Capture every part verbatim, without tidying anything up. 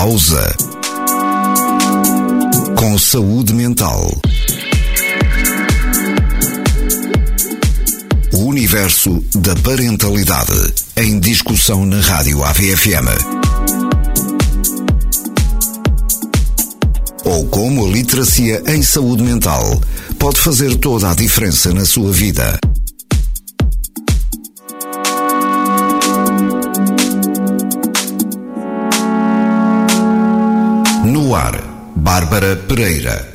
Pausa. Com saúde mental. O universo da parentalidade em discussão na Rádio A V F M. Ou como a literacia em saúde mental pode fazer toda a diferença na sua vida. No ar, Bárbara Pereira.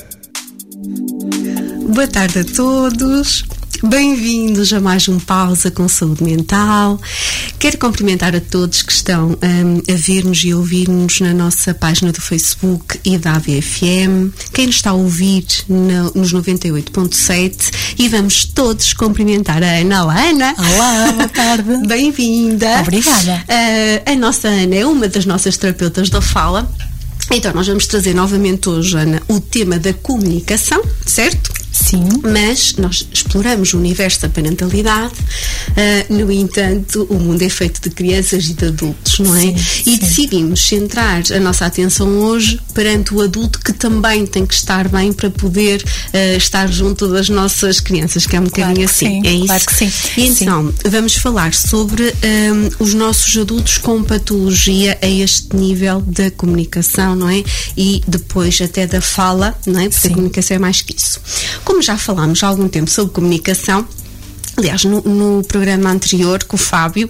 Boa tarde a todos. Bem-vindos a mais um Pausa com Saúde Mental. Quero cumprimentar a todos que estão um, a ver-nos e ouvir-nos na nossa página do Facebook e da A V F M, quem nos está a ouvir no, nos noventa e oito ponto sete, e vamos todos cumprimentar a Ana. Olá, Ana! Olá, boa tarde! Bem-vinda! Obrigada! Uh, a nossa Ana é uma das nossas terapeutas da fala. Então, nós vamos trazer novamente hoje, Ana, o tema da comunicação, certo? Sim. Mas nós exploramos o universo da parentalidade, uh, no entanto, o mundo é feito de crianças e de adultos, não é? Sim, e sim. Decidimos centrar a nossa atenção hoje perante o adulto, que também tem que estar bem para poder uh, estar junto das nossas crianças, que é um bocadinho claro assim, sim, é isso? Claro que sim. E então, sim. vamos falar sobre um, os nossos adultos com patologia a este nível da comunicação, não é? E depois até da fala, não é? Porque sim. a comunicação é mais que isso. Como já falámos há algum tempo sobre comunicação, aliás, no, no programa anterior com o Fábio,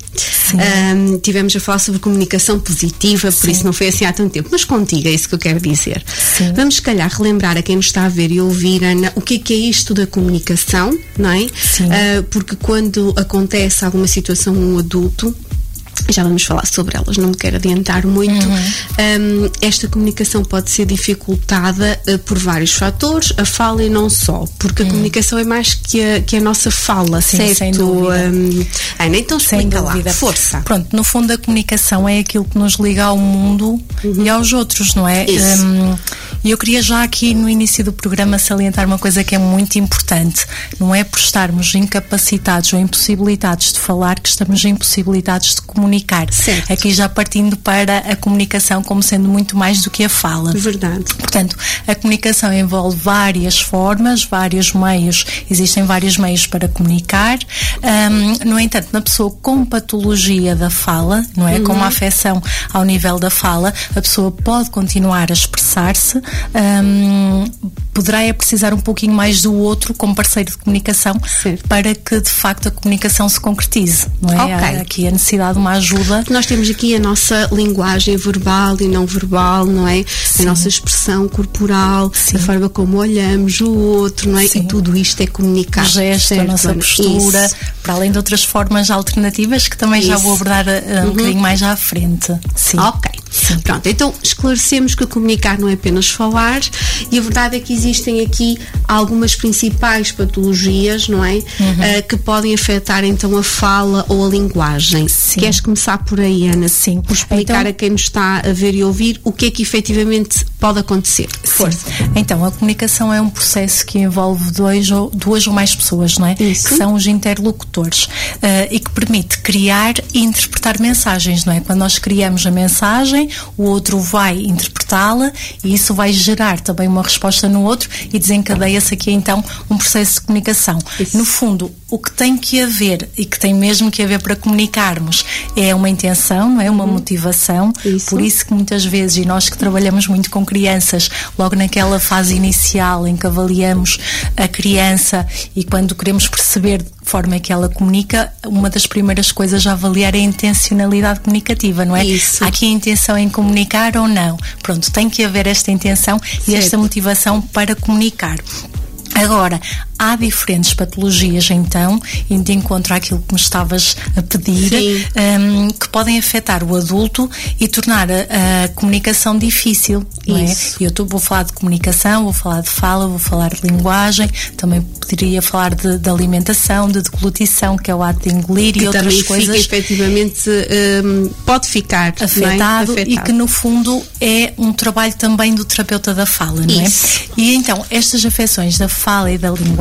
um, tivemos a falar sobre comunicação positiva, por Sim. isso não foi assim há tanto tempo, mas contigo é isso que eu quero dizer. Sim. Vamos, se calhar, relembrar a quem nos está a ver e ouvir, Ana, o que é que é isto da comunicação, não é? Uh, porque quando acontece alguma situação um adulto, já vamos falar sobre elas, não me quero adiantar muito. Uhum. Um, esta comunicação pode ser dificultada uh, por vários fatores, a fala e não só, porque a uhum. comunicação é mais que a, que a nossa fala, sim, certo? Sem dúvida. Um, Ana, então explica lá, força. Pronto, no fundo a comunicação é aquilo que nos liga ao mundo uhum. e aos outros, não é? Isso. Um, E eu queria já aqui no início do programa salientar uma coisa que é muito importante. Não é por estarmos incapacitados ou impossibilitados de falar que estamos impossibilitados de comunicar. Certo. Aqui já partindo para a comunicação como sendo muito mais do que a fala. Verdade. Portanto, a comunicação envolve várias formas, vários meios. Existem vários meios para comunicar. Um, no entanto, na pessoa com patologia da fala, não é? Uhum. Com uma afecção ao nível da fala, a pessoa pode continuar a expressar-se. Um, poderá é precisar um pouquinho mais do outro como parceiro de comunicação, certo, para que de facto a comunicação se concretize, não é? Okay. Há aqui a necessidade de uma ajuda. Nós temos aqui a nossa linguagem verbal e não verbal, não é? Sim. A nossa expressão corporal, Sim. a forma como olhamos o outro, não é? Sim. E tudo isto é comunicar. O gesto, certo, a nossa postura, isso. Para além de outras formas alternativas que também isso. já vou abordar uh, um uhum. bocadinho mais à frente. Sim. Ok. Sim. Pronto, então esclarecemos que comunicar não é apenas falar, e a verdade é que existem aqui algumas principais patologias, não é? Uhum. Uh, que podem afetar então a fala ou a linguagem. Sim. Queres começar por aí, Ana? Sim. Por explicar então, a quem nos está a ver e ouvir o que é que efetivamente pode acontecer. Força. Então, a comunicação é um processo que envolve dois ou, duas ou mais pessoas, não é? Isso. Que são os interlocutores, uh, e que permite criar e interpretar mensagens, não é? Quando nós criamos a mensagem, o outro vai interpretá-la e isso vai gerar também uma resposta no outro e desencadeia-se aqui então um processo de comunicação. Isso. No fundo, o que tem que haver e que tem mesmo que haver para comunicarmos é uma intenção, não é? Uma uhum. motivação. Isso. Por isso que muitas vezes, e nós que trabalhamos muito com crianças, logo naquela fase inicial em que avaliamos a criança e quando queremos perceber de que forma é que ela comunica, uma das primeiras coisas a avaliar é a intencionalidade comunicativa, não é? Isso. Há aqui a intenção em comunicar ou não? Pronto, tem que haver esta intenção, certo, e esta motivação para comunicar. Agora, há diferentes patologias, então, indo de encontro àquilo que me estavas a pedir, um, que podem afetar o adulto e tornar a, a comunicação difícil, não é? E eu tô, vou falar de comunicação, vou falar de fala, vou falar de linguagem, também poderia falar de, de alimentação, de deglutição, que é o ato de engolir, que e outras também coisas. Fica, efetivamente, um, pode ficar afetado, é? afetado, e que no fundo é um trabalho também do terapeuta da fala, não é? Isso. E então, estas afecções da fala e da linguagem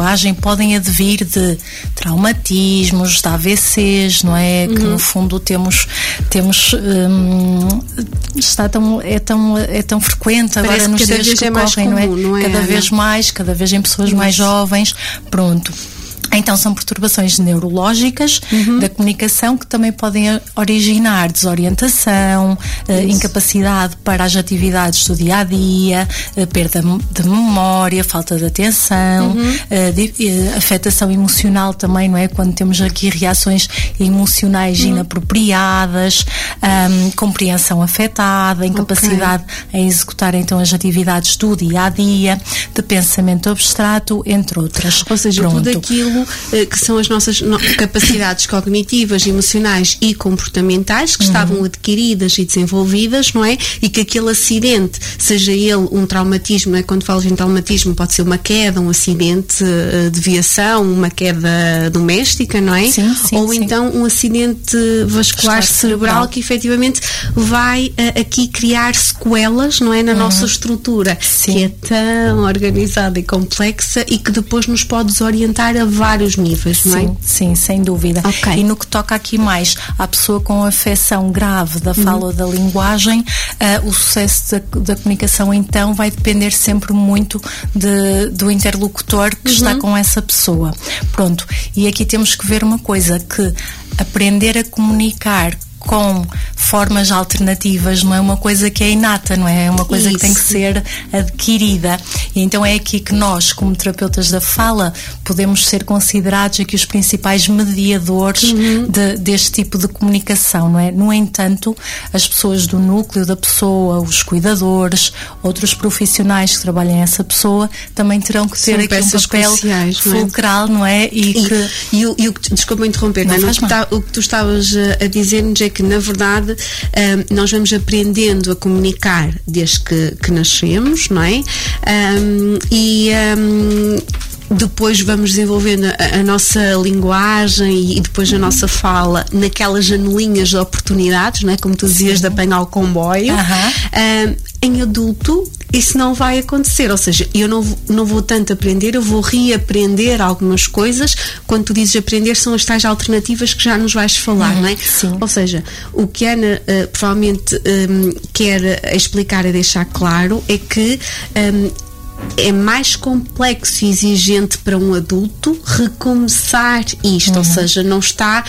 linguagem podem advir de traumatismos, de A V Cs, não é? Uhum. Que no fundo temos, temos hum, está tão, é, tão, é tão frequente agora. Parece nos que cada dias vez que é mais correm, comum, não é? Não é, cada Ana? vez mais, cada vez em pessoas mais jovens. Pronto. Então são perturbações neurológicas uhum. da comunicação que também podem originar desorientação, eh, incapacidade para as atividades do dia a dia, eh, perda de memória, falta de atenção, uhum. eh, de, eh, afetação emocional também, não é? Quando temos aqui reações emocionais uhum. inapropriadas, um, compreensão afetada, incapacidade okay. em executar então as atividades do dia a dia, de pensamento abstrato, entre outras. Ou seja, Pronto. tudo aquilo que são as nossas no- capacidades cognitivas, emocionais e comportamentais que uhum. estavam adquiridas e desenvolvidas, não é? E que aquele acidente, seja ele um traumatismo, não é? Quando falo em traumatismo pode ser uma queda, um acidente uh, de viação, uma queda doméstica, não é? Sim, sim, Ou sim. então um acidente vascular cerebral, cerebral que efetivamente vai uh, aqui criar sequelas, não é? Na uhum. nossa estrutura, sim. que é tão organizada e complexa e que depois nos pode desorientar a vários níveis, não é? Sim, sim, sem dúvida. Okay. E no que toca aqui mais à pessoa com afecção grave da fala uhum. ou da linguagem, uh, o sucesso da, da comunicação então vai depender sempre muito de, do interlocutor que uhum. está com essa pessoa. Pronto, e aqui temos que ver uma coisa, que aprender a comunicar com formas alternativas não é uma coisa que é inata, não é? É uma coisa Isso. que tem que ser adquirida. E então é aqui que nós, como terapeutas da fala, podemos ser considerados aqui os principais mediadores uhum. de, deste tipo de comunicação, não é? No entanto, as pessoas do núcleo da pessoa, os cuidadores, outros profissionais que trabalhem essa pessoa, também terão que ter São aqui um papel fulcral, não é? E, e, que... e, o, e o que, desculpa interromper, não, não, o, que tá, o que tu estavas a dizer-nos é que, na verdade, um, nós vamos aprendendo a comunicar desde que, que nascemos, não é? Um, e um, depois vamos desenvolvendo a, a nossa linguagem e depois a nossa fala naquelas janelinhas de oportunidades, não é? Como tu dizias, Sim. de apanhar o comboio. Uh-huh. Um, em adulto isso não vai acontecer, ou seja, eu não, não vou tanto aprender, eu vou reaprender algumas coisas. Quando tu dizes aprender, são as tais alternativas que já nos vais falar, uhum, não é? Sim. Ou seja, o que a Ana uh, provavelmente um, quer explicar e deixar claro é que um, é mais complexo e exigente para um adulto recomeçar isto, uhum. ou seja, não está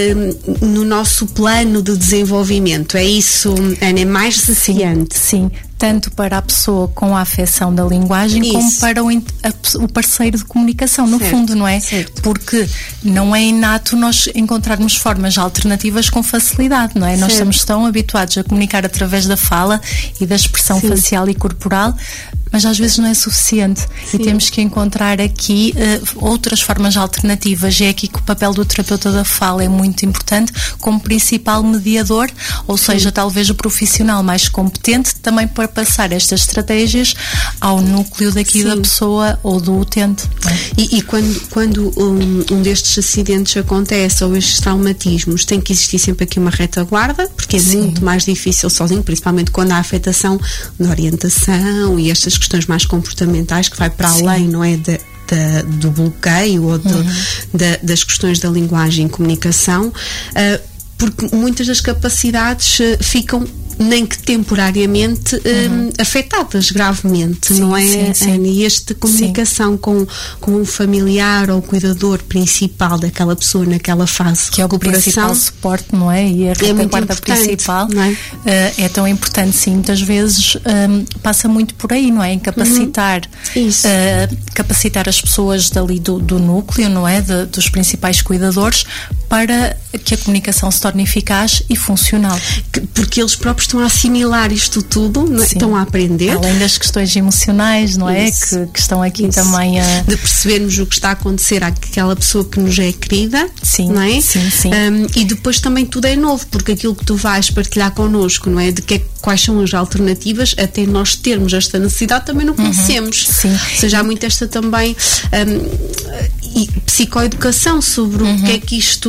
um, no nosso plano de desenvolvimento. É isso, Ana, é mais desafiante. Sim, sim. Tanto para a pessoa com a afecção da linguagem Isso. como para o, a, o parceiro de comunicação, no certo, fundo, não é? Certo. Porque não é inato nós encontrarmos formas alternativas com facilidade, não é? Certo. Nós estamos tão habituados a comunicar através da fala e da expressão Sim. facial e corporal, mas às vezes não é suficiente. Sim. E temos que encontrar aqui uh, outras formas alternativas. É aqui que o papel do terapeuta da fala é muito importante como principal mediador, ou seja, Sim. talvez o profissional mais competente também para passar estas estratégias ao núcleo daqui Sim. da pessoa ou do utente. E, e quando, quando um, um destes acidentes acontece, ou estes traumatismos, tem que existir sempre aqui uma retaguarda, porque é Sim. muito mais difícil sozinho, principalmente quando há afetação da orientação e estas questões mais comportamentais que vai para Sim. além, não é? De, Da, do bloqueio ou de, uhum. da, das questões da linguagem e comunicação, uh, porque muitas das capacidades uh, ficam nem que temporariamente uhum. um, afetadas gravemente, sim, não é? Sim, sim. E esta comunicação com, com o familiar ou o cuidador principal daquela pessoa naquela fase que é o principal suporte, não é? E a retaguarda principal não é? Uh, é tão importante, sim, muitas vezes um, passa muito por aí, não é? Em capacitar uhum. uh, capacitar as pessoas dali do, do núcleo, não é? De, dos principais cuidadores para que a comunicação se torne eficaz e funcional. Porque eles próprios estão a assimilar isto tudo, não é? Estão a aprender. Além das questões emocionais, não é? Que, que estão aqui Isso. também a... De percebermos o que está a acontecer àquela pessoa que nos é querida, sim, não é? Sim, sim. Um, e depois também tudo é novo, porque aquilo que tu vais partilhar connosco, não é? De que, quais são as alternativas, até nós termos esta necessidade, também não conhecemos. Uhum, sim. Ou seja, há muito esta também um, e psicoeducação sobre uhum. o que é que isto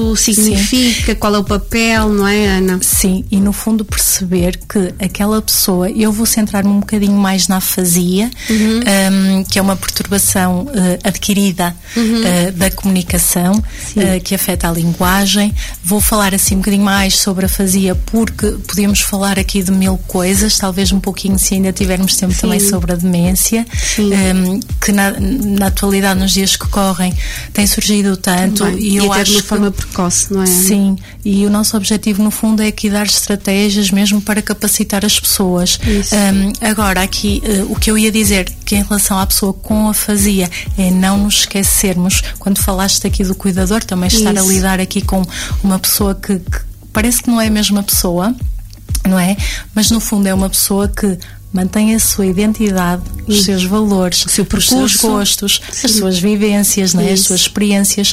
isto significa, sim. Qual é o papel, não é, Ana? Sim, e no fundo perceber que aquela pessoa, eu vou centrar-me um bocadinho mais na afasia, uhum. um, que é uma perturbação uh, adquirida uhum. uh, da comunicação, uh, que afeta a linguagem. Vou falar assim um bocadinho mais sobre a afasia, porque podemos falar aqui de mil coisas, talvez um pouquinho, se ainda tivermos tempo, sim. também sobre a demência, um, que na, na atualidade, nos dias que correm, tem surgido tanto. Também. E, e eu até acho de uma que, forma precoce, não é? Sim, e o nosso objetivo no fundo é aqui dar estratégias mesmo para capacitar as pessoas. Um, agora aqui uh, o que eu ia dizer, que em relação à pessoa com afasia, é não nos esquecermos, quando falaste aqui do cuidador, também estar Isso. a lidar aqui com uma pessoa que, que parece que não é a mesma pessoa, não é? Mas no fundo é uma pessoa que mantém a sua identidade, os seus valores, o seu percurso, os seus gostos, sim. as suas vivências, não é? As suas experiências.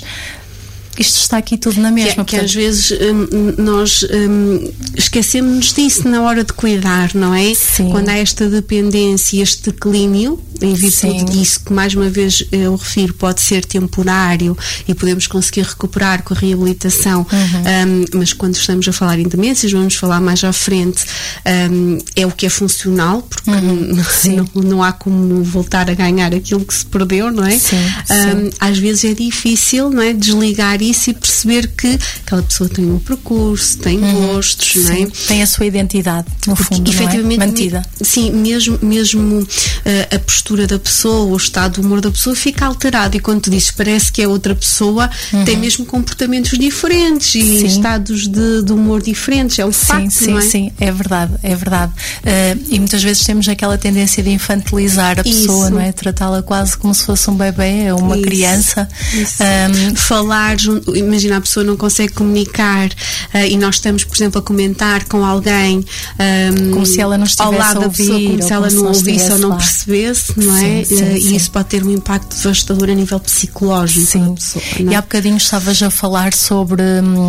Isto está aqui tudo na mesma. Que, que às vezes hum, nós hum, esquecemos disso na hora de cuidar, não é? Sim. Quando há esta dependência, este declínio, em virtude Sim. disso, que mais uma vez eu refiro, pode ser temporário e podemos conseguir recuperar com a reabilitação, uhum. um, mas quando estamos a falar em demências, vamos falar mais à frente, um, é o que é funcional, porque uhum. não, não há como voltar a ganhar aquilo que se perdeu, não é? Sim. Um, Sim. Às vezes é difícil, não é? Desligar isso e perceber que aquela pessoa tem um percurso, tem uhum. gostos, não é? Tem a sua identidade, no Porque, fundo, efetivamente, não é? Mantida. Sim, mesmo, mesmo uh, a postura da pessoa, o estado do humor da pessoa fica alterado, e quando tu dizes parece que é outra pessoa, uhum. tem mesmo comportamentos diferentes e sim. estados de, de humor diferentes, é o sim, facto, sim, não é? Sim, é verdade, é verdade. Uh, e muitas vezes temos aquela tendência de infantilizar a pessoa, Isso. não é? Tratá-la quase como se fosse um bebê, uma Isso. criança. Isso. Um, Falar, imagina, a pessoa não consegue comunicar uh, e nós estamos, por exemplo, a comentar com alguém um, como se ela não estivesse ao lado a da pessoa, ouvir, como se ela como não se ouvisse ou não lá. percebesse, não é? Sim, sim, uh, sim. E isso pode ter um impacto devastador a nível psicológico. Sim, pessoa, e há bocadinho estavas a falar sobre hum,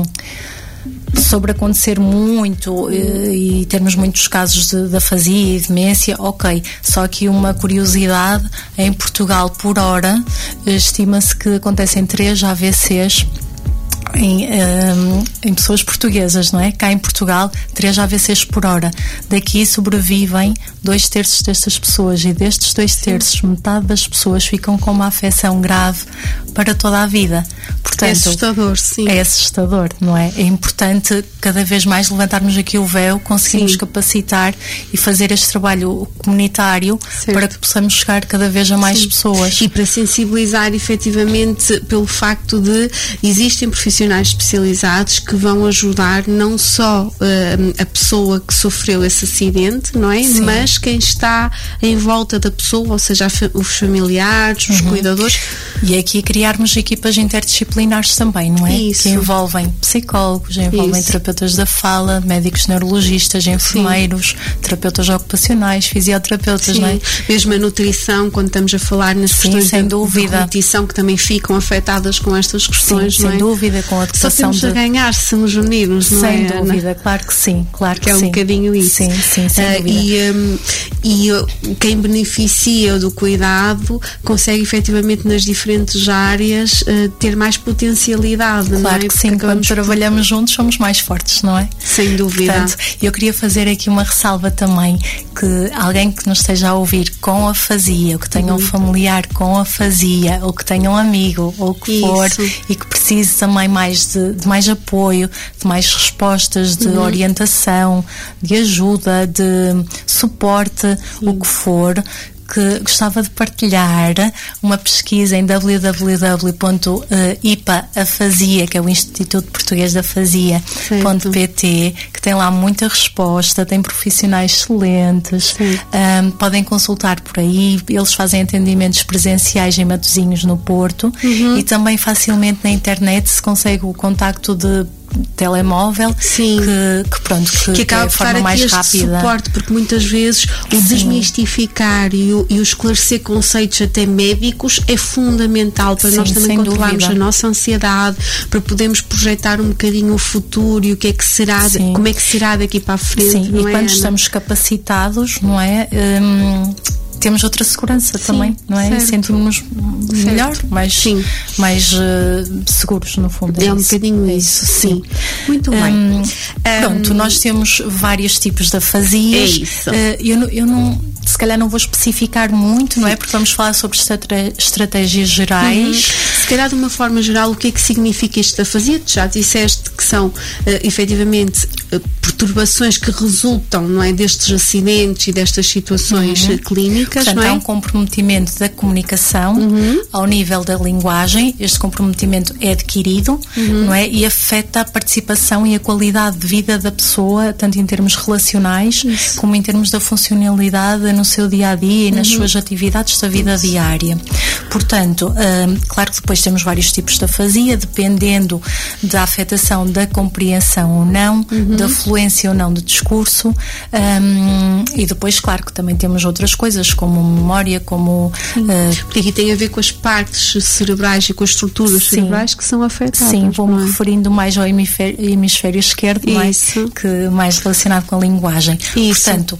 sobre acontecer muito e, e termos muitos casos de, de afasia e demência, ok, só que uma curiosidade, em Portugal por hora estima-se que acontecem três A V Cs Em, um, em pessoas portuguesas, não é? Cá em Portugal, três A V Cs por hora. Daqui sobrevivem dois terços destas pessoas, e destes dois terços, metade das pessoas ficam com uma afecção grave para toda a vida. Portanto, é assustador, sim. É assustador, não é? É importante cada vez mais levantarmos aqui o véu, conseguirmos sim. capacitar e fazer este trabalho comunitário, certo. Para que possamos chegar cada vez a mais sim. pessoas. E para sensibilizar efetivamente pelo facto de existem profissionais especializados que vão ajudar não só uh, a pessoa que sofreu esse acidente, não é? Sim. Mas quem está em volta da pessoa, ou seja, os familiares, os uhum. cuidadores. E aqui criarmos equipas interdisciplinares também, não é? Isso. Que envolvem psicólogos, envolvem Isso. terapeutas da fala, médicos neurologistas, enfermeiros, Sim. terapeutas ocupacionais, fisioterapeutas, Sim. não é? Mesmo a nutrição, quando estamos a falar nas Sim, questões sem de, dúvida. de nutrição, que também ficam afetadas com estas questões, Sim, não sem é? dúvida, com a Só temos de... a ganhar se nos unirmos, não sem é? Sem dúvida, Ana? Claro que sim, claro que, que é sim. um bocadinho isso. Sim, sim, sem uh, dúvida. E, um, e uh, quem beneficia do cuidado consegue efetivamente nas diferentes áreas uh, ter mais potencialidade, claro não é? Que sim, quando trabalhamos juntos somos mais fortes, não é? Sem dúvida. Portanto, eu queria fazer aqui uma ressalva também, que alguém que nos esteja a ouvir com afasia, ou que tenha uhum. um familiar com afasia, ou que tenha um amigo, ou o que Isso. for, e que precise também mais de, de mais apoio, de mais respostas, de uhum. orientação, de ajuda, de suporte, Sim. o que for, que gostava de partilhar uma pesquisa em w w w ponto i p a afasia, que é o Instituto Português da Afasia ponto p t, que tem lá muita resposta, tem profissionais excelentes, um, podem consultar por aí, eles fazem atendimentos presenciais em Matosinhos, no Porto, uhum. e também facilmente na internet se consegue o contacto de telemóvel, Sim. que, que pronto, que, que acaba que é por a forma dar mais este rápida. Suporte, porque muitas vezes o Sim. desmistificar e o, e o esclarecer conceitos até médicos é fundamental para Sim, nós também controlarmos a nossa ansiedade, para podermos projetar um bocadinho o futuro e o que é que será, de, como é que será daqui para a frente. Sim, não e é, quando Ana? estamos capacitados, não é? Hum, temos outra segurança Sim, também, não é? Certo. Sentimos-nos melhor, mais, Sim. mais uh, seguros, no fundo. É, é um isso. bocadinho é isso, sim. sim. Muito bem. Um, pronto, um, nós temos vários tipos de afasias. É isso. Uh, eu, eu não, se calhar não vou especificar muito, não é? Porque vamos falar sobre estrate- estratégias gerais. Uhum. Se calhar, de uma forma geral, o que é que significa isto da afasia? Tu já disseste que são, uh, efetivamente, uh, perturbações que resultam, não é, destes acidentes e destas situações uhum. clínicas. Portanto, não é? há um comprometimento da comunicação uhum. ao nível da linguagem. Este comprometimento é adquirido, uhum. não é? E afeta a participação e a qualidade de vida da pessoa, tanto em termos relacionais, Isso. como em termos da funcionalidade no seu dia-a-dia e nas uhum. suas atividades da vida Isso. diária. Portanto, hum, claro que depois temos vários tipos de afasia, dependendo da afetação da compreensão ou não, uhum. da fluência ou não do discurso, hum, e depois, claro, que também temos outras coisas, como memória, como... Uh, Porque aqui tem a ver com as partes cerebrais e com as estruturas sim. cerebrais que são afetadas. Sim, vou-me é? referindo mais ao hemisfério, hemisfério esquerdo, mais, que mais relacionado com a linguagem. Isso. Portanto,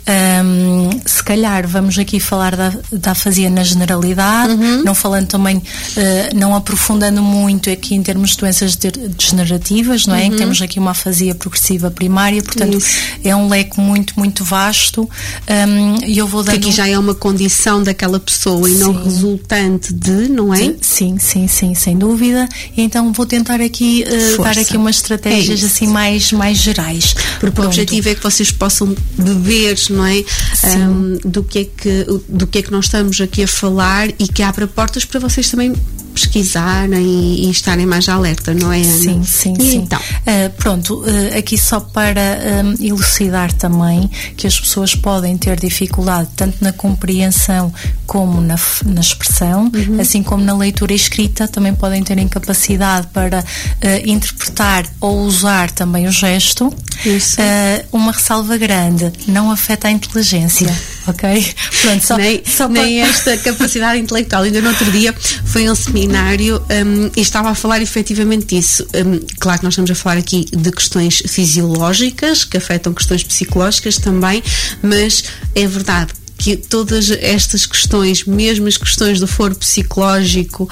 um, se calhar vamos aqui falar da, da afasia na generalidade, uhum. não falando também, uh, não aprofundando muito aqui em termos de doenças de, degenerativas, não é? Uhum. Temos aqui uma afasia progressiva primária, portanto, Isso. é um leque muito, muito vasto, um, e eu vou dando... Que aqui já é uma condição daquela pessoa e sim. não resultante de, não é? Sim, sim, sim, sem dúvida. E então vou tentar aqui uh, dar aqui umas estratégias é assim mais, mais gerais. Porque Pronto. o objetivo é que vocês possam beber, não é? Um, do, que é que, do que é que nós estamos aqui a falar e que abra portas para vocês também pesquisarem e, e estarem mais alerta, não é, Ana? Sim, sim, e sim. Então? Uh, pronto, uh, aqui só para um, elucidar também que as pessoas podem ter dificuldade tanto na compreensão como na, na expressão, uhum. assim como na leitura escrita, também podem ter incapacidade para uh, interpretar ou usar também o gesto. Isso. Uh, uma ressalva grande, não afeta a inteligência, ok? Pronto, só, nem, só nem para... esta capacidade intelectual. Ainda no outro dia foi um seminário um, e estava a falar efetivamente disso. Um, claro que nós estamos a falar aqui de questões fisiológicas que afetam questões psicológicas também, mas é verdade que todas estas questões, mesmo as questões do foro psicológico,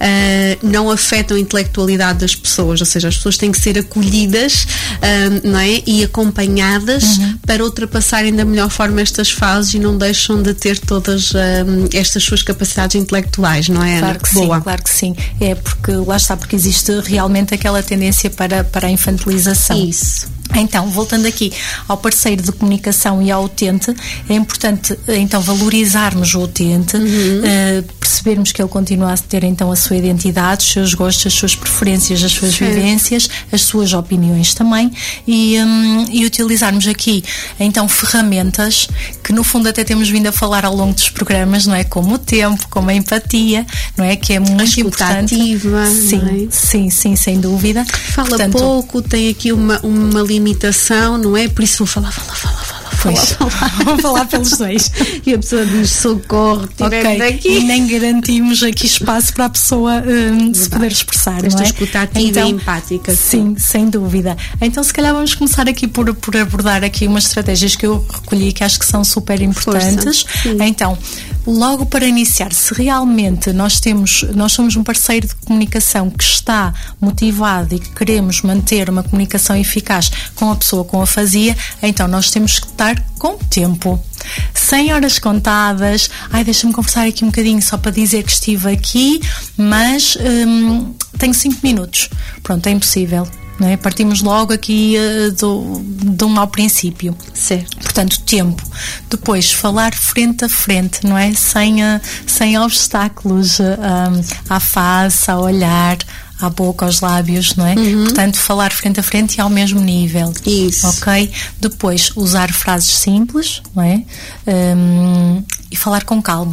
uh, não afetam a intelectualidade das pessoas, ou seja, as pessoas têm que ser acolhidas uh, não é? E acompanhadas uhum. para ultrapassarem da melhor forma estas fases e não deixam de ter todas uh, estas suas capacidades intelectuais, não é, Ana? Claro que Boa. sim, claro que sim. É porque, lá está, porque existe realmente aquela tendência para, para a infantilização. Isso. Então, voltando aqui ao parceiro de comunicação e ao utente, é importante então valorizarmos o utente, uhum. uh, percebermos que ele continua a ter então a sua identidade, os seus gostos, as suas preferências, as suas Sim. vivências, as suas opiniões também, e, um, e utilizarmos aqui então ferramentas que no fundo até temos vindo a falar ao longo dos programas, não é? Como o tempo, como a empatia, não é? Que é muito a importante. Ativa, sim, não é? sim, sim, sem dúvida. Fala Portanto, pouco, tem aqui uma, uma limitação, não é? Por isso vou falar, fala, fala, fala. Pois, vamos falar pelos dois. E a pessoa diz socorro, tirem daqui. E nem garantimos aqui espaço para a pessoa um, se poder expressar. Esta não é? escuta ativa então, e empática. Sim, sem dúvida. Então, se calhar, vamos começar aqui por, por abordar aqui umas estratégias que eu recolhi que acho que são super importantes. Então, logo para iniciar, se realmente nós temos, nós somos um parceiro de comunicação que está motivado e que queremos manter uma comunicação eficaz com a pessoa com afasia, então nós temos que estar com tempo. Sem horas contadas, ai, deixa-me conversar aqui um bocadinho só para dizer que estive aqui, mas hum, tenho cinco minutos. Pronto, é impossível. Não é? Partimos logo aqui uh, do, de um mau princípio. Certo. Portanto, tempo. Depois, falar frente a frente, não é? Sem, uh, sem obstáculos uh, um, à face, ao olhar, à boca, aos lábios, não é? Uhum. Portanto, falar frente a frente e ao mesmo nível. Isso. Ok? Depois, usar frases simples, não é? Um, e falar com calma.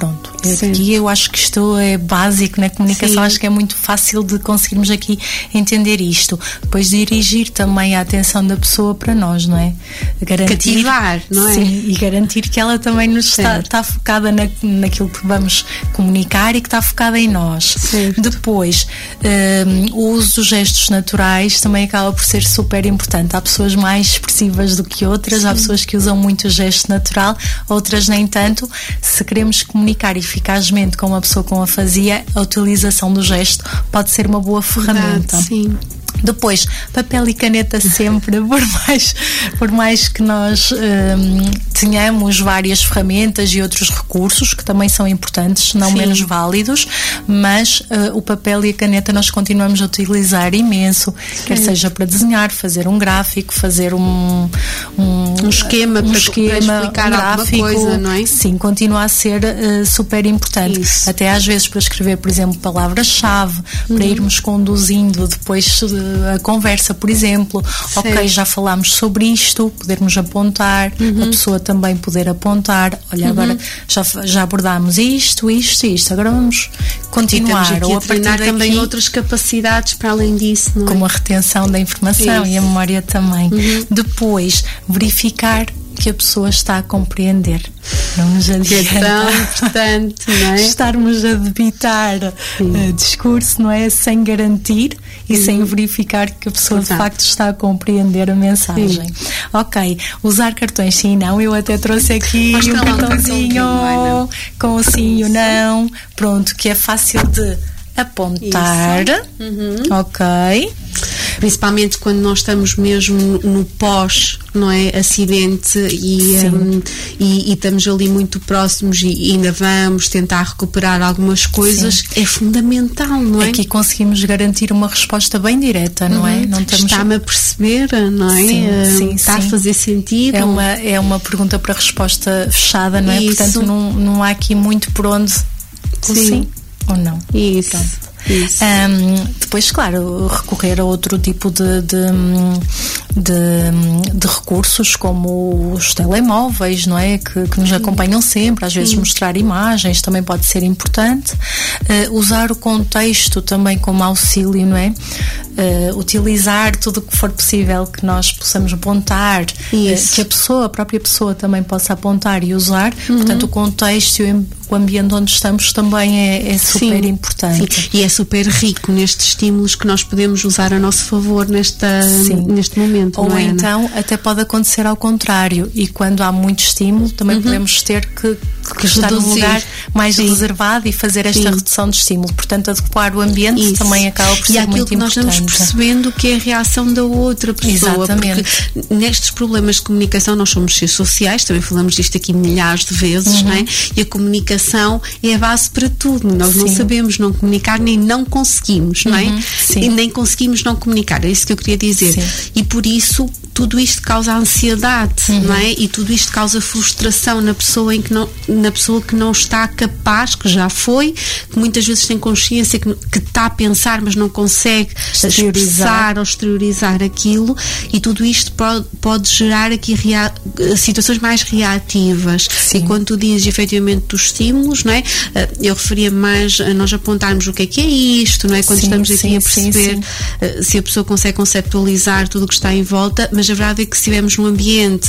Pronto, aqui eu acho que isto é básico na comunicação. Sim. Acho que é muito fácil de conseguirmos aqui entender isto. Depois dirigir também a atenção da pessoa para nós, não é? Garantir, cativar, não é? Sim, e garantir que ela também nos está, está focada na, naquilo que vamos comunicar e que está focada em nós. Certo. Depois, um, o uso dos gestos naturais também acaba por ser super importante. Há pessoas mais expressivas do que outras. Sim. Há pessoas que usam muito o gesto natural, outras nem tanto. Se queremos comunicar eficazmente com uma pessoa com afasia, a utilização do gesto pode ser uma boa ferramenta. Verdade, sim. Depois, papel e caneta sempre, por mais, por mais que nós hum, tenhamos várias ferramentas e outros recursos que também são importantes, não Sim. menos válidos, mas uh, o papel e a caneta nós continuamos a utilizar imenso, Sim. quer seja para desenhar, fazer um gráfico, fazer um um, um esquema, um para, esquema para explicar um gráfico, alguma coisa, não é? Sim, continua a ser uh, super importante. Isso. Até às vezes para escrever, por exemplo, palavras-chave, uhum. para irmos conduzindo depois uh, a conversa, por exemplo. Sim. Ok, já falámos sobre isto, podermos apontar, uhum. a pessoa também poder apontar. Olha, uhum. agora já, já abordámos isto, isto e isto. Agora vamos continuar. E temos aqui ou a treinar daqui, também outras capacidades para além disso, não é? Como a retenção da informação Isso. e a memória também. Uhum. Depois, verificar que a pessoa está a compreender. Não nos adianta. Que é tão importante, não é? Estarmos a debitar uh, discurso, não é? Sem garantir e uhum. sem verificar que a pessoa Exato. De facto está a compreender a mensagem. Sim. Ok, usar cartões sim e não. Eu até trouxe aqui Mostra um cartãozinho um com o sim e o não. Pronto, que é fácil de apontar. Uhum. Ok. Principalmente quando nós estamos mesmo no pós, não é? Acidente e, um, e, e estamos ali muito próximos e ainda vamos tentar recuperar algumas coisas. Sim. É fundamental, não é? Aqui conseguimos garantir uma resposta bem direta, não uhum. é? Não estamos... Está-me a perceber, não é? Sim, um, sim, está sim. a fazer sentido. É uma, é uma pergunta para resposta fechada, não é? Isso. Portanto, não, não há aqui muito por onde sim, sim ou não. Isso. Pronto. Um, depois, claro, recorrer a outro tipo de, de, de, de recursos, como os telemóveis, não é? Que, que nos acompanham sempre, às vezes Sim. mostrar imagens também pode ser importante. Uh, usar o contexto também como auxílio, não é? Uh, utilizar tudo o que for possível que nós possamos apontar, uh, que a pessoa, a própria pessoa também possa apontar e usar. Uhum. Portanto, o contexto e o ambiente onde estamos também é, é super Sim. importante. Sim. E é super rico nestes estímulos que nós podemos usar a nosso favor nesta, neste momento. Ou não é, então Ana? Até pode acontecer ao contrário, e quando há muito estímulo também uhum. podemos ter que, que estar num lugar mais Sim. reservado e fazer esta Sim. redução de estímulo. Portanto, adequar o ambiente Isso. também acaba por e ser muito importante. E aquilo que nós vamos percebendo que é a reação da outra pessoa. Exatamente. Porque nestes problemas de comunicação nós somos seres sociais, também falamos disto aqui milhares de vezes, uhum. não é? E a comunicação é a base para tudo. Nós Sim. não sabemos não comunicar, nem não conseguimos, não é? Uhum. E nem conseguimos não comunicar, é isso que eu queria dizer. Sim. E por isso tudo isto causa ansiedade, uhum. não é? E tudo isto causa frustração na pessoa em que não, na pessoa que não está capaz, que já foi, que muitas vezes tem consciência que, que está a pensar, mas não consegue expressar ou exteriorizar aquilo, e tudo isto pode, pode gerar aqui rea, situações mais reativas. Sim. E quando tu dizes efetivamente dos estímulos, não é? Eu referia mais a nós apontarmos o que é que é isto, não é? Quando sim, estamos aqui sim, a perceber sim, sim. se a pessoa consegue conceptualizar tudo o que está em volta, mas a verdade é que se estivermos num ambiente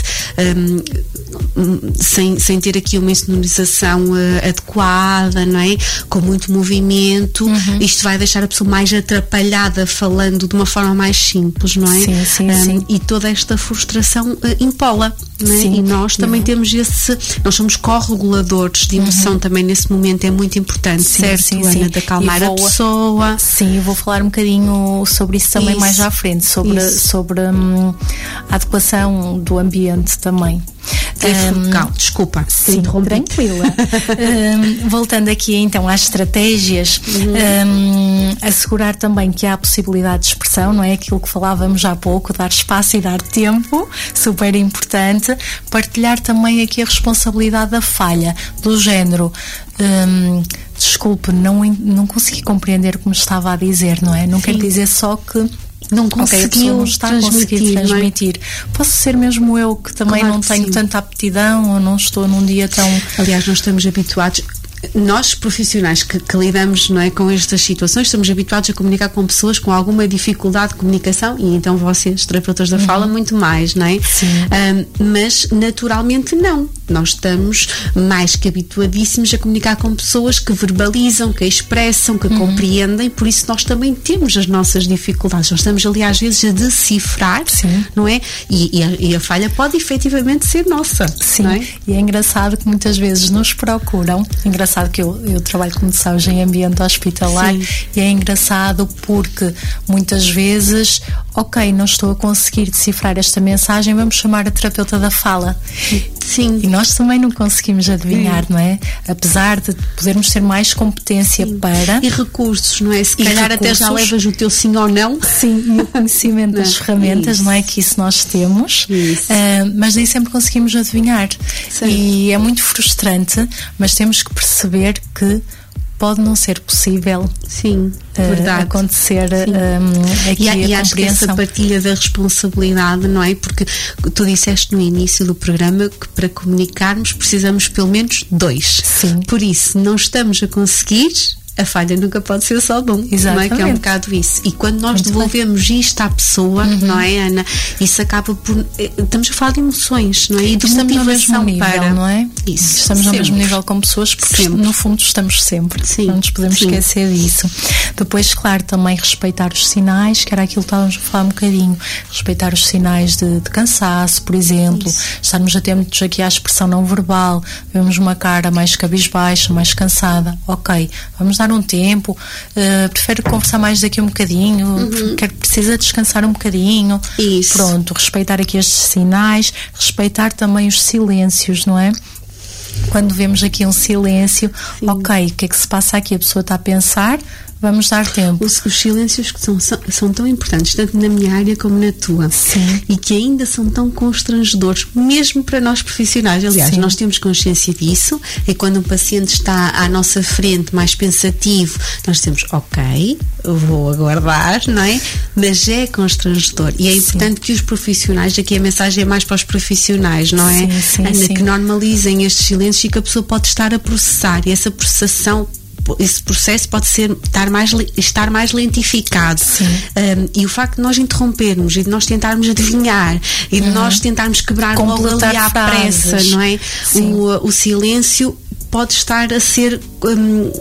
um, sem, sem ter aqui uma sonorização uh, adequada, não é? Com muito movimento, uhum. isto vai deixar a pessoa mais atrapalhada falando de uma forma mais simples, não é? Sim, sim, um, sim. E toda esta frustração uh, impola, não é? Sim. E nós também uhum. temos esse, nós somos correguladores de emoção uhum. também nesse momento, é muito importante, sim, certo, sim, Ana? Sim. De acalmar vou, a pessoa. Sim, eu vou falar um bocadinho sobre isso também isso. mais à frente, sobre, sobre hum, a adequação do ambiente também. Um, desculpa, sim, tranquila. um, voltando aqui então às estratégias, uhum. um, assegurar também que há a possibilidade de expressão, não é? Aquilo que falávamos há pouco, dar espaço e dar tempo, super importante. Partilhar também aqui a responsabilidade da falha, do género. Um, desculpe, não, não consegui compreender como estava a dizer, não é? Não Sim. quer dizer só que não conseguiu okay, não está a conseguir transmitir. É? Posso ser mesmo eu que também claro não que tenho sim. tanta aptidão ou não estou num dia tão... Aliás, nós estamos habituados... nós profissionais que, que lidamos, não é, com estas situações, estamos habituados a comunicar com pessoas com alguma dificuldade de comunicação, e então vocês, terapeutas da fala, uhum. muito mais, não é? Sim. Um, mas naturalmente não. Nós estamos mais que habituadíssimos a comunicar com pessoas que verbalizam, que expressam, que uhum. compreendem, por isso nós também temos as nossas dificuldades. Nós estamos ali às vezes a decifrar, Sim. não é? E, e, a, e a falha pode efetivamente ser nossa. Sim, não é? E é engraçado que muitas vezes nos procuram. Engraçado que eu, eu trabalho, como sabes, em ambiente hospitalar. Sim. E é engraçado porque muitas vezes, ok, não estou a conseguir decifrar esta mensagem, vamos chamar a terapeuta da fala. Sim. E nós também não conseguimos adivinhar, Sim. não é? Apesar de podermos ter mais competência Sim. para... E recursos, não é? Se e calhar recursos, até já levas o teu sim ou não. Sim, e o conhecimento das ferramentas, isso. não é? Que isso nós temos, isso. Uh, mas nem sempre conseguimos adivinhar. Sim. E é muito frustrante, mas temos que perceber que pode não ser possível Sim, uh, verdade. acontecer Sim. um, aqui e, a, e a acho que essa partilha da responsabilidade, não é? Porque tu disseste no início do programa que para comunicarmos precisamos pelo menos dois. Sim. Por isso, não estamos a conseguir, a falha nunca pode ser só de um, não é? Que é um bocado isso. E quando nós Muito devolvemos bem. isto à pessoa, uhum. não é, Ana? Isso acaba por... Estamos a falar de emoções, não é? E de estamos no mesmo nível, para... não é? Isso. Estamos sempre. no mesmo nível com pessoas, porque sempre. no fundo estamos sempre. Sim. Não nos podemos Sim. esquecer disso. Depois, claro, também respeitar os sinais, que era aquilo que estávamos a falar um bocadinho. Respeitar os sinais de, de cansaço, por exemplo. Isso. Estarmos atentos aqui à expressão não verbal. Vemos uma cara mais cabisbaixa, mais cansada. Ok, vamos dar um tempo, uh, prefiro conversar mais daqui um bocadinho, uhum. quero, precisa descansar um bocadinho. Isso. Pronto, respeitar aqui estes sinais, respeitar também os silêncios, não é? Quando vemos aqui um silêncio, Sim. ok, o que é que se passa aqui? A pessoa está a pensar, vamos dar tempo. Os, os silêncios que são, são, são tão importantes, tanto na minha área como na tua. Sim. E que ainda são tão constrangedores, mesmo para nós profissionais. Aliás, Sim. nós temos consciência disso, e quando um paciente está à nossa frente mais pensativo, nós temos, ok, vou aguardar, não é? Mas é constrangedor. E é importante Sim. que os profissionais, aqui a mensagem é mais para os profissionais, não é? Sim, sim, Ana, sim. que normalizem estes silêncios e que a pessoa pode estar a processar, e essa processação, esse processo pode ser, estar, mais, estar mais lentificado. Um, e o facto de nós interrompermos e de nós tentarmos adivinhar e de uhum. nós tentarmos quebrar logo ali à pressa, não é? O, o silêncio pode estar a ser... Um,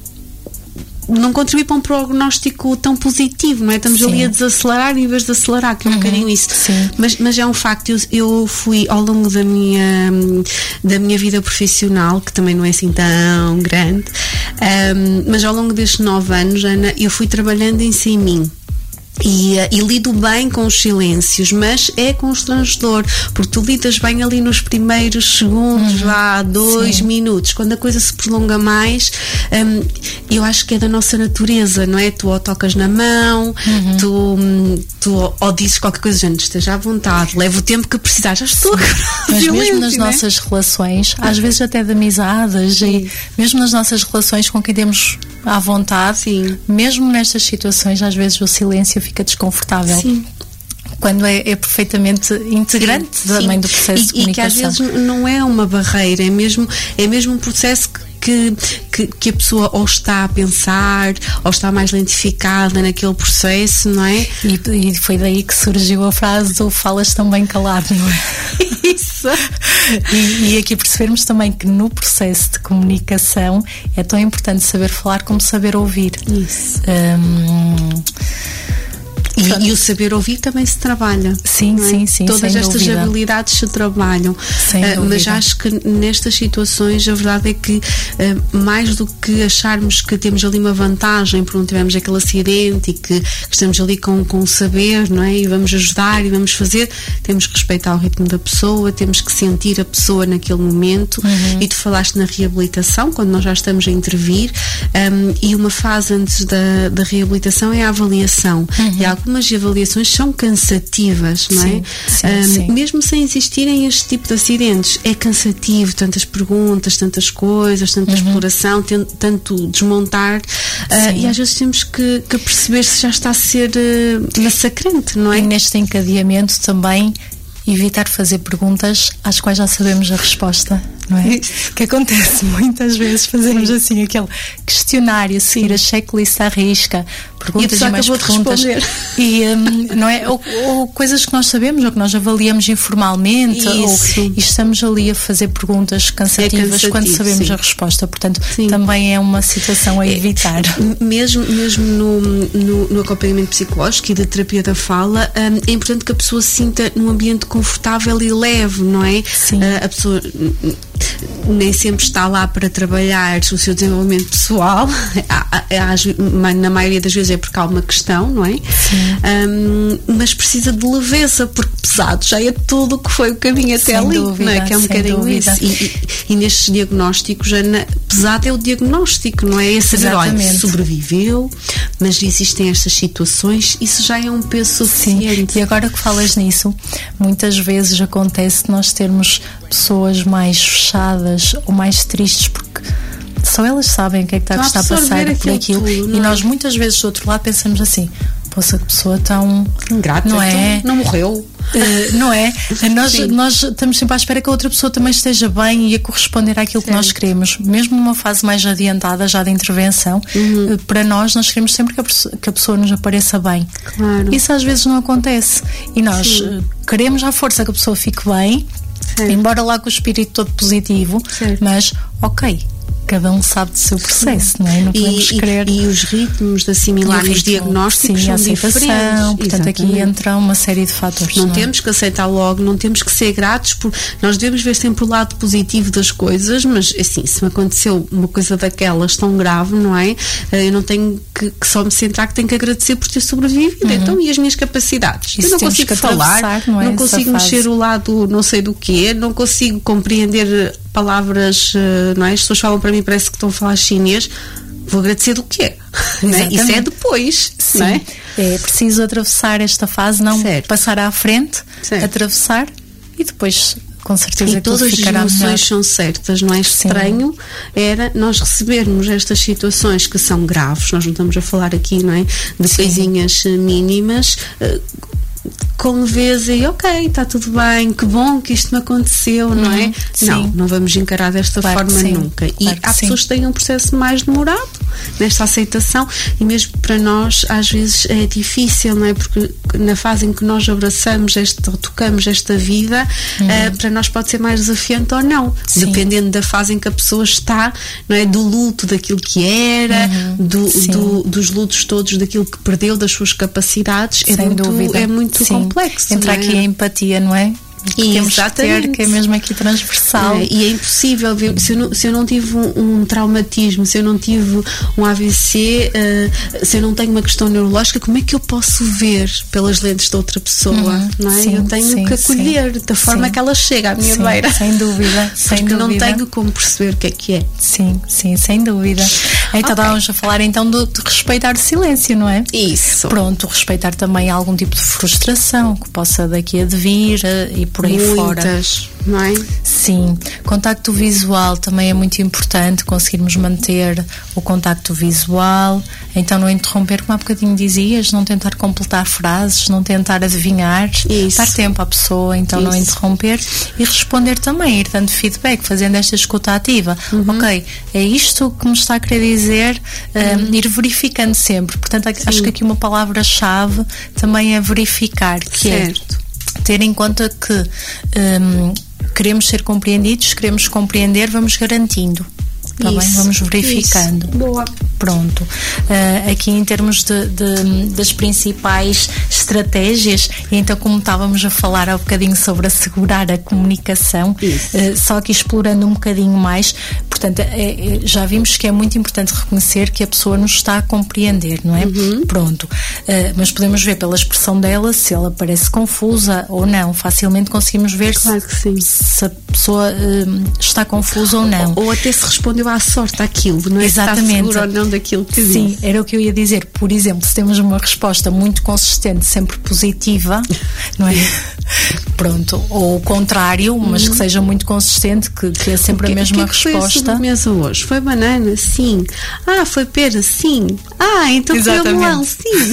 não contribui para um prognóstico tão positivo, não é? Estamos Sim. ali a desacelerar em vez de acelerar, que é um uhum. bocadinho isso. Mas, mas é um facto, eu, eu fui ao longo da minha, da minha vida profissional, que também não é assim tão grande, um, mas ao longo destes nove anos, Ana, eu fui trabalhando em si em mim. E, e lido bem com os silêncios, mas é constrangedor, porque tu lidas bem ali nos primeiros segundos, uhum. lá dois Sim. minutos. Quando a coisa se prolonga mais, um, eu acho que é da nossa natureza, não é? Tu ou tocas na mão, uhum. tu, tu ou, ou dizes qualquer coisa, gente, esteja à vontade, leva o tempo que precisar, já estou. Mas silêncio, mesmo nas é? nossas relações, às vezes até de amizades, e mesmo nas nossas relações com quem temos à vontade, Sim. mesmo nestas situações, às vezes o silêncio fica desconfortável. Sim. Quando é, é perfeitamente integrante sim, também sim. do processo e, de comunicação. E que às vezes não é uma barreira, é mesmo, é mesmo um processo que Que, que, que a pessoa ou está a pensar ou está mais lentificada naquele processo, não é? E, e foi daí que surgiu a frase do falas tão bem calado, não é? Isso! E, e aqui percebermos também que no processo de comunicação é tão importante saber falar como saber ouvir. Isso. Um, E, e o saber ouvir também se trabalha. Sim, é? sim, sim. Todas estas dúvida. habilidades se trabalham. Uh, mas acho que nestas situações a verdade é que uh, mais do que acharmos que temos ali uma vantagem por não tivermos aquele acidente e que, que estamos ali com, com o saber, não é? E vamos ajudar e vamos fazer, temos que respeitar o ritmo da pessoa, temos que sentir a pessoa naquele momento. Uhum. E tu falaste na reabilitação, quando nós já estamos a intervir, um, e uma fase antes da, da reabilitação é a avaliação. Uhum. E algo algumas avaliações são cansativas, não é? Sim, sim, um, sim. Mesmo sem existirem este tipo de acidentes, é cansativo, tantas perguntas, tantas coisas, tanta uhum. exploração, tanto desmontar, uh, e às vezes temos que, que perceber se já está a ser uh, massacrante, não é? E neste encadeamento também evitar fazer perguntas às quais já sabemos a resposta. não é? Que acontece muitas vezes, fazemos Sim. assim aquele questionário, seguir Sim. a checklist à risca, perguntas e, e mais perguntas e um, não é? Ou, ou coisas que nós sabemos ou que nós avaliamos informalmente ou, e estamos ali a fazer perguntas cansativas é quando sabemos sim. a resposta, portanto sim. também é uma situação a evitar. É, mesmo mesmo no, no, no acompanhamento psicológico e da terapia da fala, um, é importante que a pessoa se sinta num ambiente confortável e leve, não é? Sim. Uh, a pessoa nem sempre está lá para trabalhar o seu desenvolvimento pessoal, na maioria das vezes é porque há uma questão, não é? Um, mas precisa de leveza, porque pesado já é tudo o que foi o caminho até sem ali, dúvida, não é? Que é um bocadinho isso. E, e, e nestes diagnósticos, Ana, pesado é o diagnóstico, não é? É saber, olha, sobreviveu, mas existem estas situações, isso já é um peso suficiente. Sim. E agora que falas nisso, muitas vezes acontece nós termos pessoas mais fechadas ou mais tristes porque só elas sabem o que é que está, que está a passar por aquilo tudo, e nós muitas vezes do outro lado pensamos assim, poxa, que pessoa tão ingrata, não é? Não morreu. Uh, não é? Nós, nós estamos sempre à espera que a outra pessoa também esteja bem e a corresponder àquilo certo. Que nós queremos, mesmo numa fase mais adiantada já de intervenção. Uhum. Para nós, nós queremos sempre que a, pessoa, que a pessoa nos apareça bem. Claro. Isso às vezes não acontece e nós Sim. queremos à força que a pessoa fique bem, certo. Embora lá com o espírito todo positivo, certo. Mas ok, cada um sabe do seu processo, não é? Não podemos e, querer... e, e os ritmos de assimilar os diagnósticos sim, são a aceitação, diferentes. Portanto, Exatamente. Aqui entra uma série de fatores. Não, não temos que aceitar logo, não temos que ser gratos, por, nós devemos ver sempre o lado positivo das coisas, mas assim, se me aconteceu uma coisa daquelas tão grave, não é? Eu não tenho que, que só me centrar que tenho que agradecer por ter sobrevivido. Uhum. Então, e as minhas capacidades? Isso eu não consigo falar, não, é? não consigo mexer o lado não sei do quê, não consigo compreender palavras, não é? As pessoas falam para mim, parece que estão a falar chinês. Vou agradecer do quê? Né? Isso é depois. Sim. Não é? É preciso atravessar esta fase, não certo. Passar à frente, certo. Atravessar e depois com certeza e todas as emoções melhor. São certas, não é? Estranho Sim. era nós recebermos estas situações que são graves, nós não estamos a falar aqui, não é? De Sim. coisinhas mínimas, com leveza e ok, está tudo bem, que bom que isto me aconteceu, não é? Sim. Não, não vamos encarar desta claro forma nunca. E claro há pessoas que têm um processo mais demorado nesta aceitação e mesmo para nós às vezes é difícil, não é? Porque na fase em que nós abraçamos esta, tocamos esta vida, uhum. uh, para nós pode ser mais desafiante ou não, Sim. dependendo da fase em que a pessoa está, não é? Do luto daquilo que era, uhum. do, do, dos lutos todos daquilo que perdeu, das suas capacidades. Sem é muito, dúvida. É muito Sim. complexo. Entra é? aqui a empatia, não é? Que temos que ter, que é mesmo aqui transversal. É, e é impossível ver, se eu não, se eu não tive um, um traumatismo, se eu não tive um A V C, uh, se eu não tenho uma questão neurológica, como é que eu posso ver pelas lentes de outra pessoa? Uhum, não é? Sim, eu tenho sim, que acolher sim, da forma sim. que ela chega à minha sim, beira. Sem dúvida. Sem Porque dúvida. não tenho como perceber o que é que é. Sim, sim, sem dúvida. Então okay. vamos a falar então do, de respeitar o silêncio, não é? Isso. Pronto, respeitar também algum tipo de frustração que possa daqui a de vir uh, e por aí Muitas. fora. Não é? Sim, contacto visual também é muito importante, conseguirmos manter o contacto visual, então não interromper, como há bocadinho dizias, não tentar completar frases, não tentar adivinhar, Isso. dar tempo à pessoa, então Isso. não interromper e responder também, ir dando feedback, fazendo esta escuta ativa. Uhum. Ok, é isto que me está a querer dizer, um, uhum. ir verificando sempre, portanto Sim. acho que aqui uma palavra-chave também é verificar, que certo. é ter em conta que um, queremos ser compreendidos, queremos compreender, vamos garantindo. Tá bem? Vamos verificando. Isso. Boa. Pronto. Uh, aqui em termos de, de, das principais estratégias, e então como estávamos a falar há um bocadinho sobre assegurar a comunicação, uh, só que explorando um bocadinho mais, portanto, é, é, já vimos que é muito importante reconhecer que a pessoa nos está a compreender, não é? Uhum. Pronto. Uh, mas podemos ver pela expressão dela se ela parece confusa ou não. Facilmente conseguimos ver claro se, que sim. se a pessoa uh, está confusa ou não. Ou, ou até se respondeu à sorte àquilo, não é? Exatamente. Se está seguro ou não daquilo que diz. Sim, era o que eu ia dizer. Por exemplo, se temos uma resposta muito consistente, sempre positiva, não é? Pronto. Ou o contrário, mas que seja muito consistente, que, que é sempre a mesma que, que resposta. sobremesa hoje? Foi banana? Sim. Ah, foi pera? Sim. Ah, então foi melão? Sim.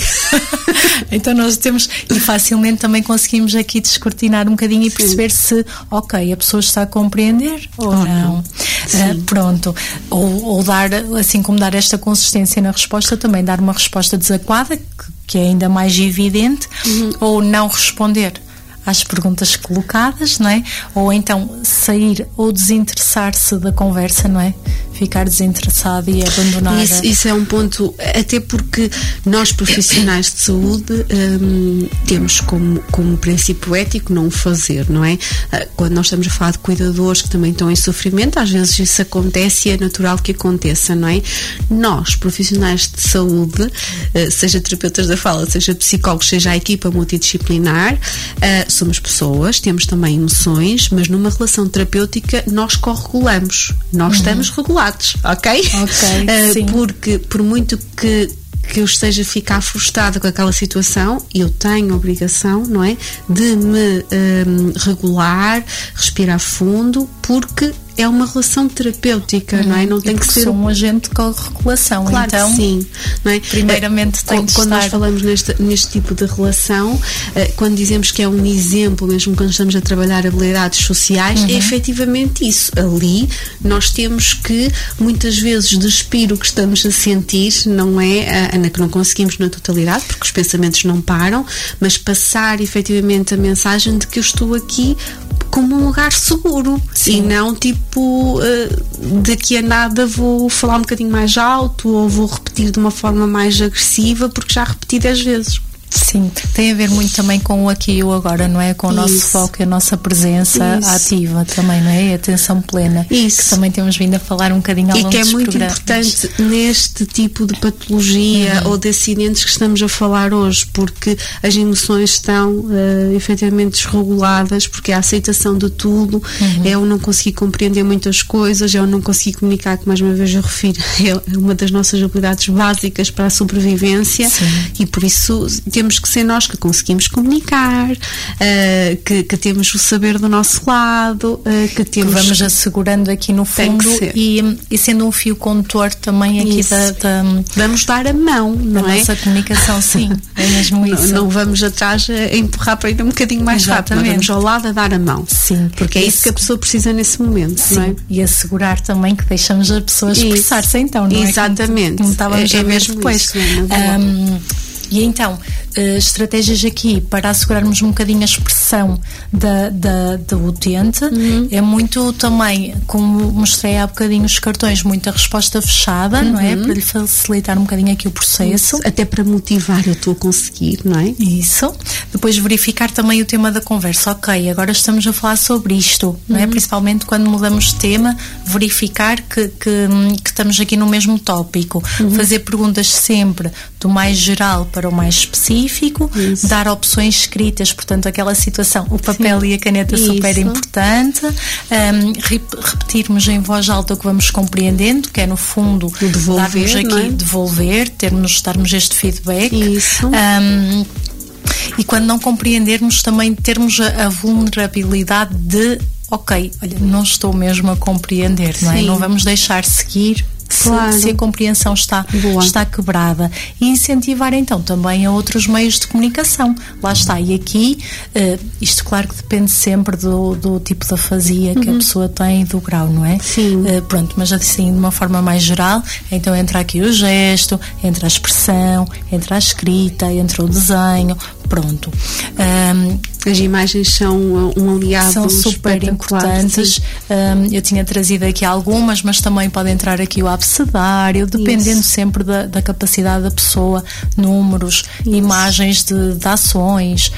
Então nós temos, e facilmente também conseguimos aqui descortinar um bocadinho e Sim. perceber se, ok, a pessoa está a compreender ou oh, não. Uh, pronto. Ou, ou dar, assim como dar esta consistência na resposta, também dar uma resposta desadequada, que, que é ainda mais evidente, uhum. ou não responder às perguntas colocadas, não é? Ou então sair ou desinteressar-se da conversa, não é? Ficar desinteressado e abandonar. Isso, isso é um ponto, até porque nós profissionais de saúde hum, temos como, como princípio ético não o fazer, não é? Quando nós estamos a falar de cuidadores que também estão em sofrimento, às vezes isso acontece e é natural que aconteça, não é? Nós, profissionais de saúde, seja terapeutas da fala, seja psicólogos, seja a equipa multidisciplinar, somos pessoas, temos também emoções, mas numa relação terapêutica nós corregulamos, nós uhum. estamos regulados, ok? Ok, uh, sim. Porque por muito que que eu esteja a ficar frustrada com aquela situação, eu tenho a obrigação, não é, de me um, regular, respirar fundo, porque é uma relação terapêutica, hum, não é? Não tem que ser um agente de corregulação, claro então. Que sim, não é? Primeiramente tem quando, de quando estar... nós falamos neste, neste tipo de relação, quando dizemos que é um exemplo, mesmo quando estamos a trabalhar habilidades sociais, uhum. é efetivamente isso. Ali nós temos que muitas vezes despir o que estamos a sentir, não é? Ana, que não conseguimos na totalidade, porque os pensamentos não param, mas passar efetivamente a mensagem de que eu estou aqui como um lugar seguro. Sim. E não tipo uh, daqui a nada vou falar um bocadinho mais alto ou vou repetir de uma forma mais agressiva porque já repeti dez vezes. Sim, tem a ver muito também com o aqui e o agora, não é? Com o nosso Isso. foco e a nossa presença Isso. ativa também, não é? E a atenção plena. Isso. Que também temos vindo a falar um bocadinho ao longo dos programas. E que é muito importante neste tipo de patologia uhum. ou de acidentes que estamos a falar hoje, porque as emoções estão uh, efetivamente desreguladas, porque a aceitação de tudo uhum. é eu não conseguir compreender muitas coisas, é eu não conseguir comunicar, que mais uma vez eu refiro, é uma das nossas habilidades básicas para a sobrevivência. Sim. E por isso temos que ser nós que conseguimos comunicar, uh, que, que temos o saber do nosso lado, uh, que temos... Que vamos assegurando aqui no fundo e, e sendo um fio condutor também aqui da, da... Vamos dar a mão, não é? A nossa comunicação, sim, é mesmo isso. Não, não vamos atrás a empurrar para ir um bocadinho mais Exatamente. rápido, vamos ao lado a dar a mão. Sim. Porque é isso, isso que a pessoa precisa nesse momento, sim. não é? E assegurar também que deixamos a pessoa expressar-se então, não é? Exatamente. Como, como estávamos é, a é ver mesmo depois. Isso, é um, E então, uh, estratégias aqui para assegurarmos um bocadinho a expressão da, da, da utente, uhum. é muito também, como mostrei há bocadinho os cartões, muita resposta fechada, uhum. não é? Para lhe facilitar um bocadinho aqui o processo. Isso. Até para motivar, eu estou a conseguir, não é? Isso. Depois verificar também o tema da conversa. Ok, agora estamos a falar sobre isto, uhum. não é? Principalmente quando mudamos de tema, verificar que, que, que estamos aqui no mesmo tópico. Uhum. Fazer perguntas sempre do mais geral para o mais específico, Isso. dar opções escritas, portanto aquela situação, o papel Sim. e a caneta Isso. super importante, um, rep- repetirmos em voz alta o que vamos compreendendo, que é no fundo devolver, darmos aqui, é? devolver, termos, darmos este feedback. Isso. Um, e quando não compreendermos também termos a, a vulnerabilidade de ok, olha, não estou mesmo a compreender, não é? Sim. Não vamos deixar seguir Claro. Se, se a compreensão está, está quebrada, e incentivar então também a outros meios de comunicação. Lá está, e aqui uh, isto claro que depende sempre do, do tipo de afasia que uhum. a pessoa tem e do grau, não é? Sim. Uh, pronto, mas assim de uma forma mais geral, então entra aqui o gesto, entra a expressão, entra a escrita, entra o desenho, pronto. Um, As imagens são um aliado são super importantes. Um, eu tinha trazido aqui algumas, mas também pode entrar aqui o abecedário, dependendo Isso. sempre da, da capacidade da pessoa, números, Isso. imagens de, de ações,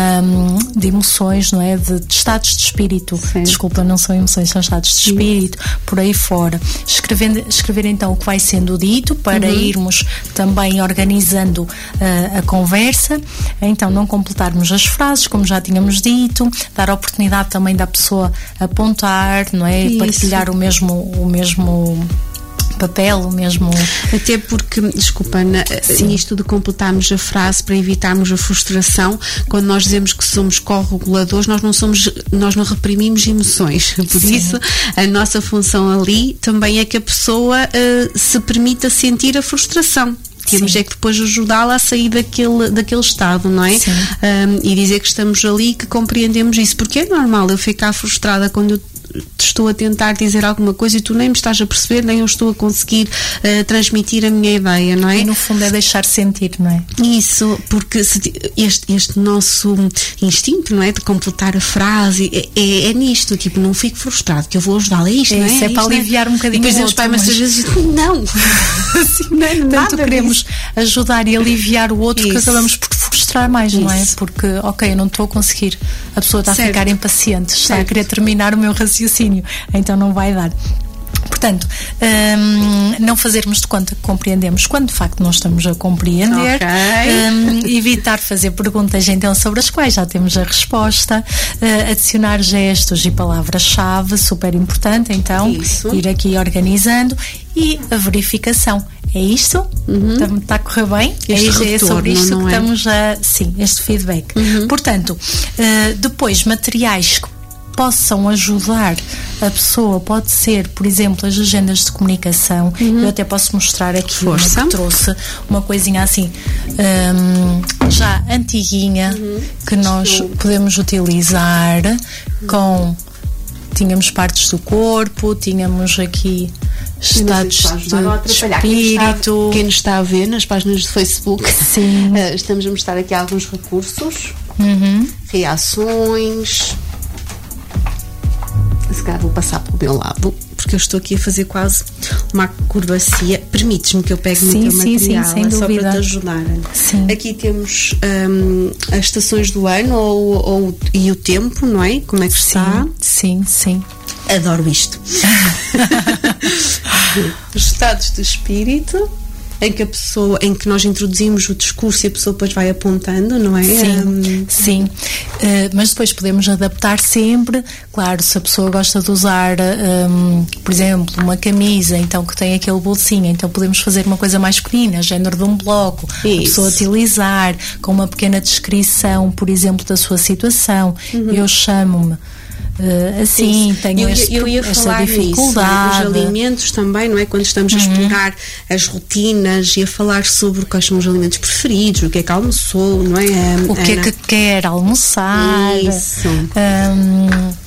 um, de emoções, não é? De, de estados de espírito. Sim. Desculpa, não são emoções, são estados de espírito, Isso. por aí fora. Escrevendo, escrever então o que vai sendo dito para uhum. irmos também organizando uh, a conversa. Então, não completarmos as frases, como já já tínhamos dito, dar a oportunidade também da pessoa apontar, não é? Isso. Partilhar o mesmo, o mesmo papel, mesmo. Até porque, desculpa, na, nisto de completarmos a frase para evitarmos a frustração, quando nós dizemos que somos correguladores, nós não somos, nós não reprimimos emoções. Por Sim. isso, a nossa função ali também é que a pessoa uh, se permita sentir a frustração. Temos Sim. é que depois ajudá-la a sair daquele, daquele estado, não é? Um, e dizer que estamos ali, que compreendemos isso, porque é normal eu ficar frustrada quando eu te estou a tentar dizer alguma coisa e tu nem me estás a perceber, nem eu estou a conseguir uh, transmitir a minha ideia, não é? E no fundo é deixar sentir, não é? Isso, porque se, este, este nosso instinto, não é? De completar a frase é, é, é nisto, tipo, não fico frustrado, que eu vou ajudá-la, é isto, é, não é? Isso é, é para aliviar é? um bocadinho. E depois eles pai, mas às vezes não, assim, não é nada. Tanto queremos disso. Ajudar e aliviar o outro isso. Que acabamos por frustrar mais, isso. Não é? Porque, ok, eu não estou a conseguir, a pessoa está certo. A ficar impaciente, está certo. A querer terminar o meu raciocínio, então não vai dar. Portanto, um, não fazermos de conta que compreendemos quando de facto não estamos a compreender, okay. um, evitar fazer perguntas então sobre as quais já temos a resposta, uh, adicionar gestos e palavras-chave, super importante, então isso. Ir aqui organizando, e a verificação. É isto? Uhum. Está a correr bem? Este é, retorno, é sobre isto não que é? Estamos a... Sim, este feedback. Uhum. Portanto, uh, depois, materiais que possam ajudar a pessoa, pode ser, por exemplo, as agendas de comunicação. Uhum. Eu até posso mostrar aqui Força. Uma que trouxe, uma coisinha assim um, já antiguinha, uhum. que nós Sim. podemos utilizar com, tínhamos partes do corpo, tínhamos aqui estados de espírito. Quem nos está a ver nas páginas do Facebook, Sim. estamos a mostrar aqui alguns recursos, uhum. reações. Se calhar vou passar pelo meu lado, porque eu estou aqui a fazer quase uma acrobacia. Permites-me que eu pegue sim, no teu sim, material? Sim, sem é dúvida. Só para te ajudar. Sim. Aqui temos um, as estações do ano ou, ou, e o tempo, não é? Como é que está? Sim, sim. Adoro isto. Os estados de espírito, em que a pessoa, em que nós introduzimos o discurso e a pessoa depois vai apontando, não é? Sim, um, sim. Uh, mas depois podemos adaptar sempre, claro, se a pessoa gosta de usar, um, por exemplo, uma camisa, então que tem aquele bolsinho, então podemos fazer uma coisa mais pequenina, género de um bloco, Isso. a pessoa utilizar com uma pequena descrição, por exemplo, da sua situação. Uhum. Eu chamo-me Uh, assim, Isso. tenho eu, este, eu ia esta falar dificuldade. Nisso, os alimentos também, não é? Quando estamos a explorar uhum. as rotinas e a falar sobre quais são os alimentos preferidos, o que é que almoçou, não é? O Ana? Que é que quer almoçar. Isso. Um,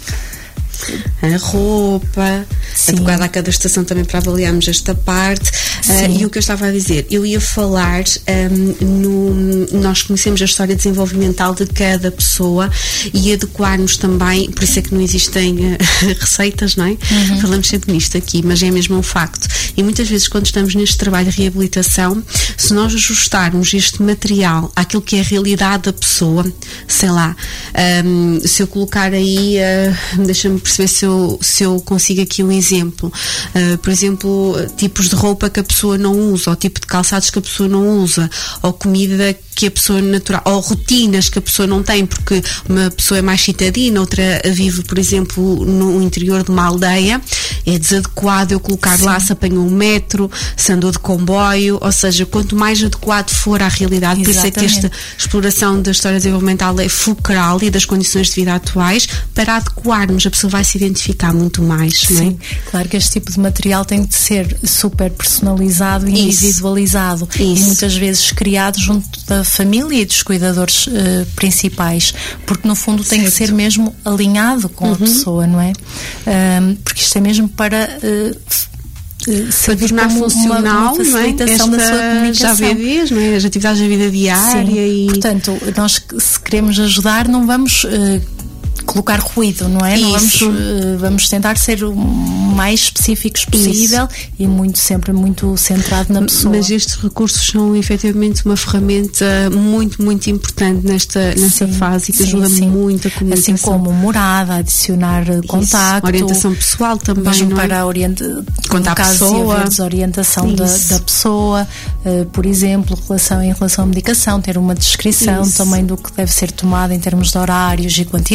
a roupa, Sim. adequada a cada estação também para avaliarmos esta parte. Uh, e o que eu estava a dizer, eu ia falar um, no, nós conhecemos a história desenvolvimental de cada pessoa e adequar-nos também, por isso é que não existem uh, receitas, não é? Uhum. Falamos sempre nisto aqui, mas é mesmo um facto. E muitas vezes quando estamos neste trabalho de reabilitação, se nós ajustarmos este material àquilo que é a realidade da pessoa, sei lá, um, se eu colocar aí, uh, deixa-me perceber se eu, se eu consigo aqui um exemplo. Uh, por exemplo, tipos de roupa que a pessoa não usa, ou tipo de calçados que a pessoa não usa, ou comida que a pessoa natural, ou rotinas que a pessoa não tem, porque uma pessoa é mais citadina, outra vive, por exemplo, no interior de uma aldeia. É desadequado eu colocar Sim. lá se apanhou um metro, se andou de comboio, ou seja, quanto mais adequado for à realidade. Por isso é que esta exploração da história desenvolvimental é fulcral e das condições de vida atuais, para adequarmos, a pessoa vai se identificar muito mais. Sim, não é? Claro que este tipo de material tem de ser super personalizado e Isso. individualizado. Isso. E muitas vezes criado junto da família e dos cuidadores uh, principais, porque no fundo tem certo. Que ser mesmo alinhado com uhum. a pessoa, não é? Um, porque isto é mesmo para uh, para tornar funcional, uma, uma facilitação não é? da sua comunicação. Já vês, não é? As atividades da vida diária. Sim. E... Portanto, nós se queremos ajudar, não vamos uh, colocar ruído, não é? Não vamos, uh, vamos tentar ser o mais específicos possível Isso. e muito, sempre muito centrado na pessoa. Mas estes recursos são efetivamente uma ferramenta muito, muito importante nesta, nesta sim, fase e que sim, ajuda sim. muito a comunicação. Assim como morada, adicionar Isso. contacto. Orientação pessoal também, mesmo não é? para orienta- Contar a pessoa. A desorientação da, da pessoa, uh, por exemplo, relação, em relação à medicação, ter uma descrição Isso. também do que deve ser tomado em termos de horários e quantidade.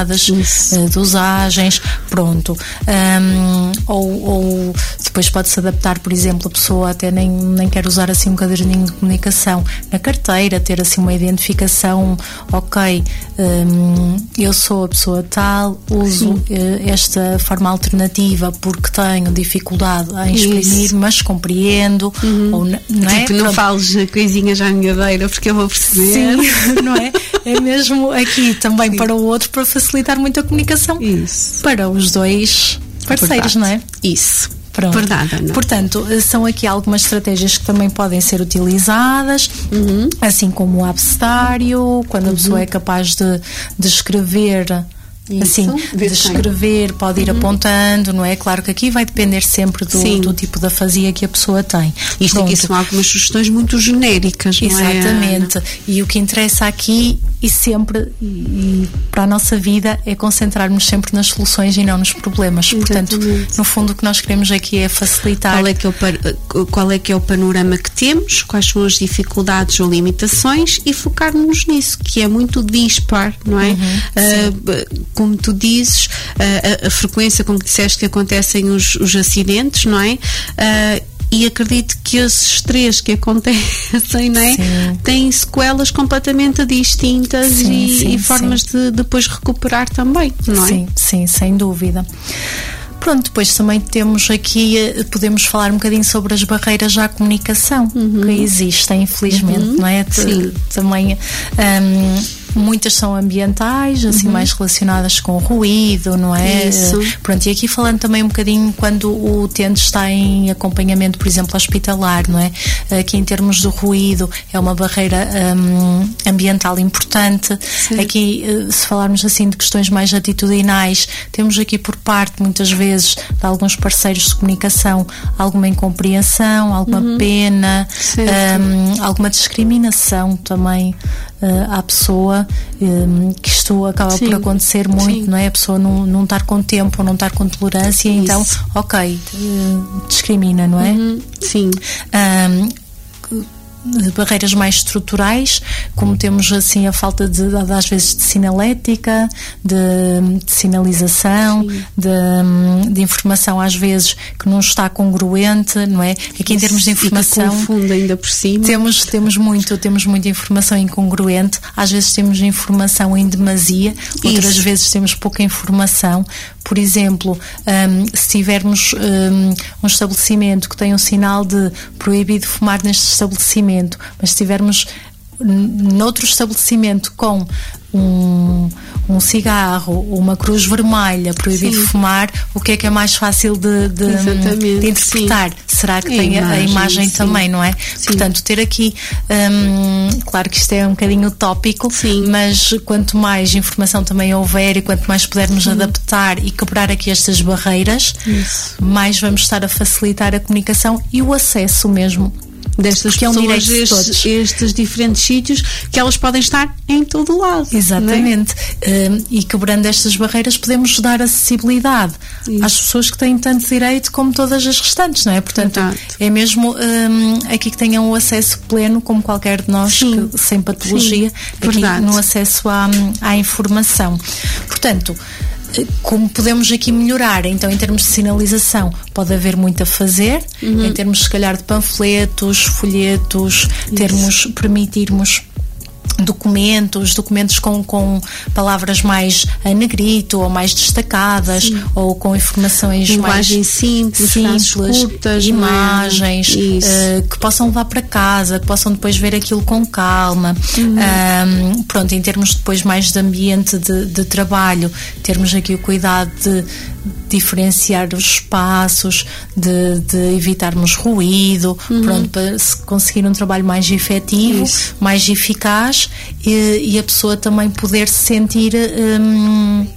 velocidades, uh, dosagens, pronto. Um, ou, ou depois pode-se adaptar, por exemplo, a pessoa até nem, nem quer usar assim um caderninho de comunicação na carteira, ter assim uma identificação, ok, um, eu sou a pessoa tal, uso uh, esta forma alternativa porque tenho dificuldade em exprimir, isso. mas compreendo, uhum. ou não é? Tipo, não fales coisinhas à minha beira porque eu vou perceber. Sim, não é? É mesmo aqui também Sim. para o outro, para facilitar muito a comunicação. Isso. Para os dois parceiros, Verdade. não é? Isso. Pronto. Verdade, Ana. Portanto, são aqui algumas estratégias que também podem ser utilizadas, uhum. assim como o abecedário, quando uhum. a pessoa é capaz de, de escrever. Isso, assim, de escrever, pode ir uhum. apontando, não é? Claro que aqui vai depender sempre do, do tipo de afasia que a pessoa tem. Isto Pronto. Aqui são algumas sugestões muito genéricas, não Exatamente. é? Exatamente. E o que interessa aqui e sempre e, e para a nossa vida é concentrarmos sempre nas soluções e não nos problemas. Exatamente. Portanto, no fundo o que nós queremos aqui é facilitar. Qual é que é o, qual é que é o panorama que temos, quais são as dificuldades ou limitações e focar-nos nisso, que é muito dispar, não é? Uhum, uh, como tu dizes, a, a, a frequência com que disseste que acontecem os, os acidentes, não é? Uh, e acredito que esses três que acontecem, não é? Sim. Têm sequelas completamente distintas sim, e, sim, e formas sim. de depois recuperar também, não é? Sim, sim, sem dúvida. Pronto, depois também temos aqui, podemos falar um bocadinho sobre as barreiras à comunicação uhum. que existem, infelizmente, uhum. não é? Sim. Também um, muitas são ambientais, assim, uhum. mais relacionadas com o ruído, não é? Isso. Pronto, e aqui falando também um bocadinho quando o utente está em acompanhamento, por exemplo, hospitalar, não é? Aqui em termos do ruído é uma barreira um, ambiental importante. Sim. Aqui, se falarmos assim de questões mais atitudinais, temos aqui por parte, muitas vezes, de alguns parceiros de comunicação, alguma incompreensão, alguma uhum. pena, um, alguma discriminação também uh, à pessoa, um, que isto acaba Sim. por acontecer muito, Sim. não é? A pessoa não, não estar com tempo, não estar com tolerância, Isso. então, ok, uh, discrimina, não é? Uhum. Sim. Um, barreiras mais estruturais, como temos assim a falta de, de às vezes de sinalética, de, de sinalização, de, de informação às vezes que não está congruente, não é? Aqui em termos de informação, e que confunde ainda por cima. Temos, temos muito, temos muita informação incongruente, às vezes temos informação em demasia, outras Isso. vezes temos pouca informação. Por exemplo, um, se tivermos um, um estabelecimento que tem um sinal de proibido fumar neste estabelecimento, mas se tivermos noutro estabelecimento com um, um cigarro, uma cruz vermelha, proibido sim. fumar, o que é que é mais fácil de, de, de interpretar? Sim. Será que a tem imagem, a imagem sim. também, não é? Sim. Portanto, ter aqui, um, claro que isto é um bocadinho utópico, sim. mas quanto mais informação também houver e quanto mais pudermos sim. adaptar e quebrar aqui estas barreiras, Isso. mais vamos estar a facilitar a comunicação e o acesso mesmo destas Porque pessoas é um estes, estes diferentes sítios que elas podem estar em todo o lado. Exatamente. É? Um, e quebrando estas barreiras podemos dar acessibilidade Isso. às pessoas que têm tanto direito como todas as restantes, não é? Portanto, Exato. é mesmo um, aqui que tenham o acesso pleno, como qualquer de nós, que, sem patologia, Sim. aqui Verdade. no acesso à, à informação. Portanto, como podemos aqui melhorar? Então, em termos de sinalização, pode haver muito a fazer, uhum. em termos, se calhar, de panfletos, folhetos, termos, permitirmos documentos, documentos com, com palavras mais a negrito ou mais destacadas Sim. ou com informações Linguagem mais simples, simples curtas, imagens uh, que possam levar para casa, que possam depois ver aquilo com calma. Uhum. Um, pronto, em termos depois mais de ambiente de, de trabalho, termos aqui o cuidado de diferenciar os espaços, de, de evitarmos ruído, uhum. pronto, para se conseguir um trabalho mais efetivo, Isso. mais eficaz e, e a pessoa também poder se sentir um,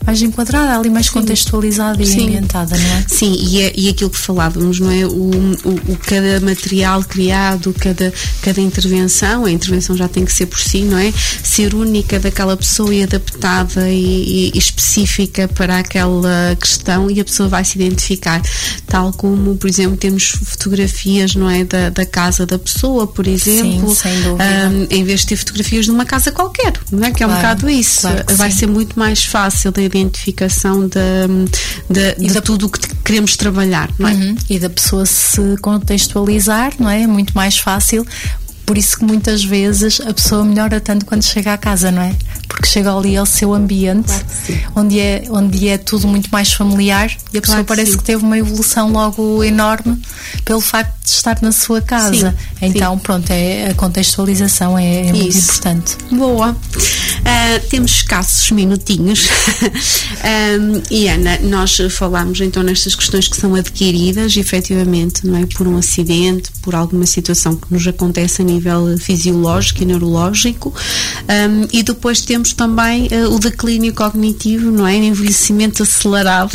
mais enquadrada, ali mais Sim. contextualizada e Sim. ambientada, não é? Sim, e, é, e aquilo que falávamos, não é? O, o, o cada material criado, cada, cada intervenção, a intervenção já tem que ser por si, não é? Ser única daquela pessoa e adaptada e, e específica para aquela questão, e a pessoa vai se identificar, tal como, por exemplo, temos fotografias, não é? Da, da casa da pessoa, por exemplo. Sim, sem dúvida. Um, em vez de ter fotografias de uma casa qualquer, não é? Que é claro, um bocado isso. Claro vai sim. ser muito mais fácil da identificação de, de, de da... tudo o que queremos trabalhar, não é? Uhum. E da pessoa se contextualizar, não é? É muito mais fácil. Por isso que muitas vezes a pessoa melhora tanto quando chega à casa, não é? Porque chega ali ao seu ambiente, claro onde, é, onde é tudo muito mais familiar, e a pessoa claro parece que, que teve uma evolução logo enorme pelo facto de estar na sua casa. Sim, então, sim. pronto, é, a contextualização é, é muito importante. Boa. Uh, temos escassos minutinhos. um, e Ana, nós falámos então nestas questões que são adquiridas, efetivamente, não é? Por um acidente, por alguma situação que nos acontece a nível fisiológico e neurológico, um, e depois temos também uh, o declínio cognitivo, não é? O envelhecimento acelerado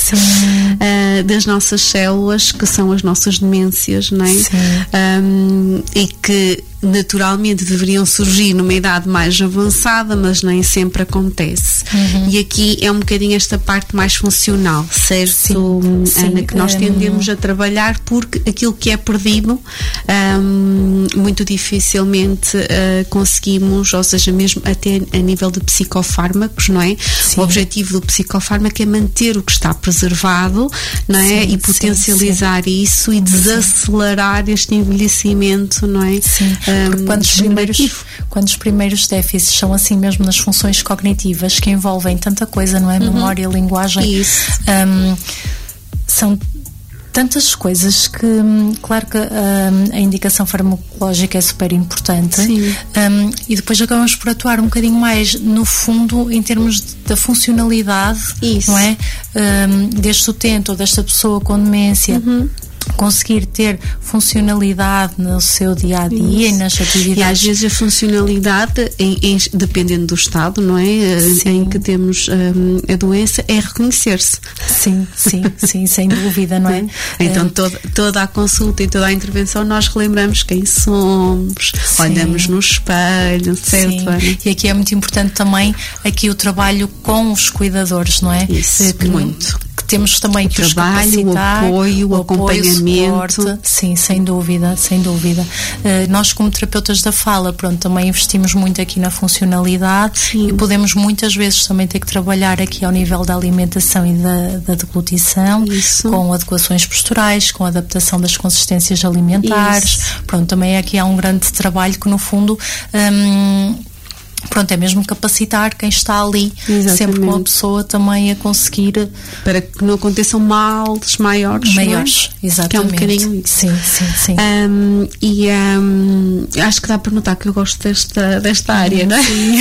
uh, das nossas células, que são as nossas demências, não é? Um, e que naturalmente deveriam surgir numa idade mais avançada, mas nem sempre acontece. Uhum. E aqui é um bocadinho esta parte mais funcional, certo, sim, Ana, sim, que nós tendemos um... a trabalhar, porque aquilo que é perdido um, muito dificilmente uh, conseguimos, ou seja, mesmo até a nível de psicofármacos, não é? Sim. O objetivo do psicofármaco é manter o que está preservado, não é? Sim, e potencializar sim, sim. isso e desacelerar sim. este envelhecimento, não é? Sim. Porque quando os, primeiros, quando os primeiros déficits são assim mesmo nas funções cognitivas, que envolvem tanta coisa, não é? Uhum. Memória, linguagem, um, são tantas coisas que, claro que um, a indicação farmacológica é super importante, um, e depois acabamos por atuar um bocadinho mais no fundo em termos de, da funcionalidade, Isso. não é? Um, deste utente ou desta pessoa com demência. Uhum. Conseguir ter funcionalidade no seu dia-a-dia e nas atividades. E às vezes a funcionalidade, em, em, dependendo do estado, não é? Sim. Em que temos um, a doença, é reconhecer-se. Sim, sim, sim, sem dúvida, não é? Então é. Toda, toda a consulta e toda a intervenção nós relembramos quem somos, sim. olhamos no espelho, certo? Sim. E aqui é muito importante também aqui o trabalho com os cuidadores, não é? Isso, que, muito. Que temos também o que trabalho, os capacitar, o apoio, o, o acompanhamento. Apoio, suporte, sim, sem dúvida, sem dúvida. Uh, nós como terapeutas da fala, pronto, também investimos muito aqui na funcionalidade, sim. e podemos muitas vezes também ter que trabalhar aqui ao nível da alimentação e da, da deglutição, Isso. com adequações posturais, com adaptação das consistências alimentares. Isso. Pronto, também aqui há um grande trabalho que no fundo um, pronto, é mesmo capacitar quem está ali, Exatamente. Sempre com a pessoa também a conseguir, para que não aconteçam males maiores, maiores, é? Exatamente. Que é um bocadinho isso. Sim, sim, sim. Um, e um, acho que dá para notar que eu gosto desta, desta área, não é? Sim.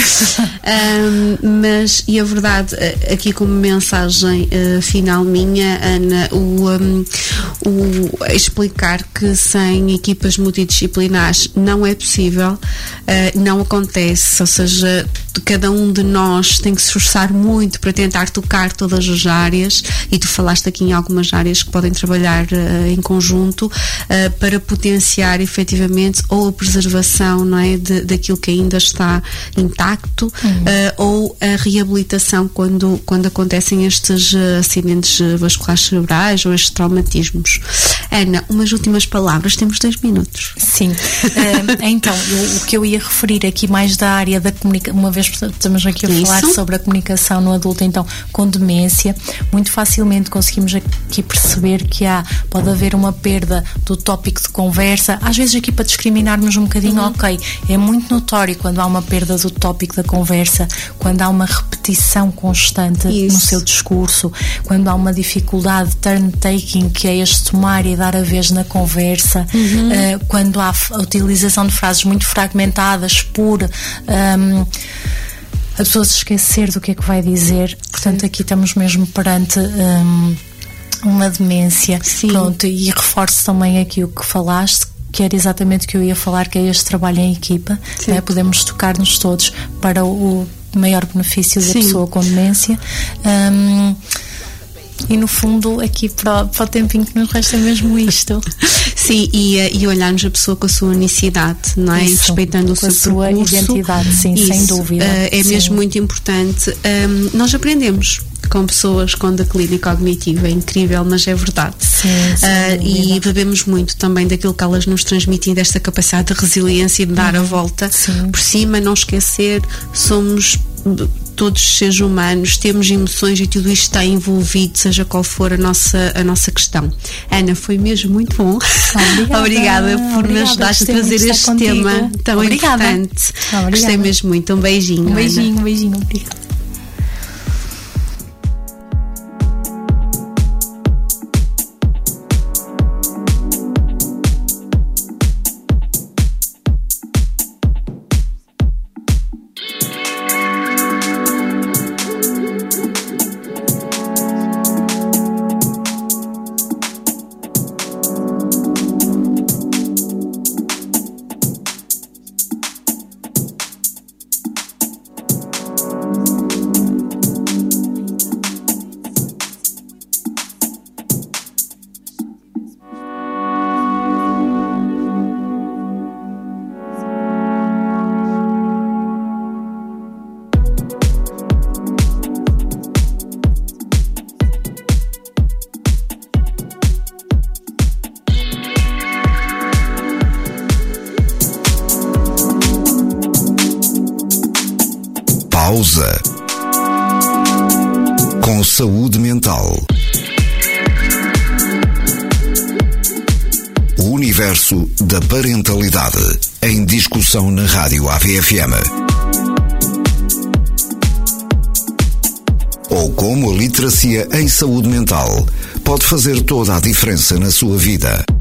um, mas, e a verdade, aqui como mensagem uh, final minha, Ana, o, um, o explicar que sem equipas multidisciplinares não é possível, uh, não acontece, ou seja, cada um de nós tem que se esforçar muito para tentar tocar todas as áreas, e tu falaste aqui em algumas áreas que podem trabalhar uh, em conjunto uh, para potenciar efetivamente ou a preservação, não é, de, daquilo que ainda está intacto, uhum. uh, ou a reabilitação quando, quando acontecem estes uh, acidentes vasculares cerebrais ou estes traumatismos. Ana, umas últimas palavras, temos dois minutos. Sim, uh, então eu, o que eu ia referir aqui mais da área da comunicação, uma vez estamos aqui a Isso. falar sobre a comunicação no adulto, então com demência, muito facilmente conseguimos aqui perceber que há, pode haver uma perda do tópico de conversa, às vezes aqui para discriminarmos um bocadinho, uhum. ok, é muito notório quando há uma perda do tópico da conversa, quando há uma repetição constante Isso. no seu discurso, quando há uma dificuldade de turn-taking, que é este tomar e dar a vez na conversa, uhum. uh, quando há a utilização de frases muito fragmentadas por um, a pessoa se esquecer do que é que vai dizer. Portanto, aqui estamos mesmo perante um, uma demência. Sim. Pronto, e reforço também aqui o que falaste, que era exatamente o que eu ia falar, que é este trabalho em equipa, né? Podemos tocar-nos todos para o maior benefício da Sim. pessoa com demência. Um, E no fundo, aqui para, para o tempinho que nos resta, é mesmo isto. Sim, e, e olharmos a pessoa com a sua unicidade, não é? Isso, Respeitando o com seu a sua percurso. identidade, sim, Isso, sem dúvida. Uh, é sim. mesmo muito importante. Um, nós aprendemos com pessoas com declínio cognitivo, é incrível, mas é verdade. Sim, uh, e bebemos muito também daquilo que elas nos transmitem, desta capacidade de resiliência e de dar uhum. a volta Sim. por cima, não esquecer, somos todos seres humanos, temos emoções e tudo isto está envolvido, seja qual for a nossa, a nossa questão. Ana, foi mesmo muito bom. Obrigada, Obrigada por Obrigada, me ajudaste a trazer este contigo. tema tão Obrigada. importante. Obrigada. Gostei mesmo muito. Um beijinho. Um beijinho, Ana. um beijinho. Obrigada. Pausa. Com saúde mental. O universo da parentalidade em discussão na Rádio A V F M. Ou como a literacia em saúde mental pode fazer toda a diferença na sua vida.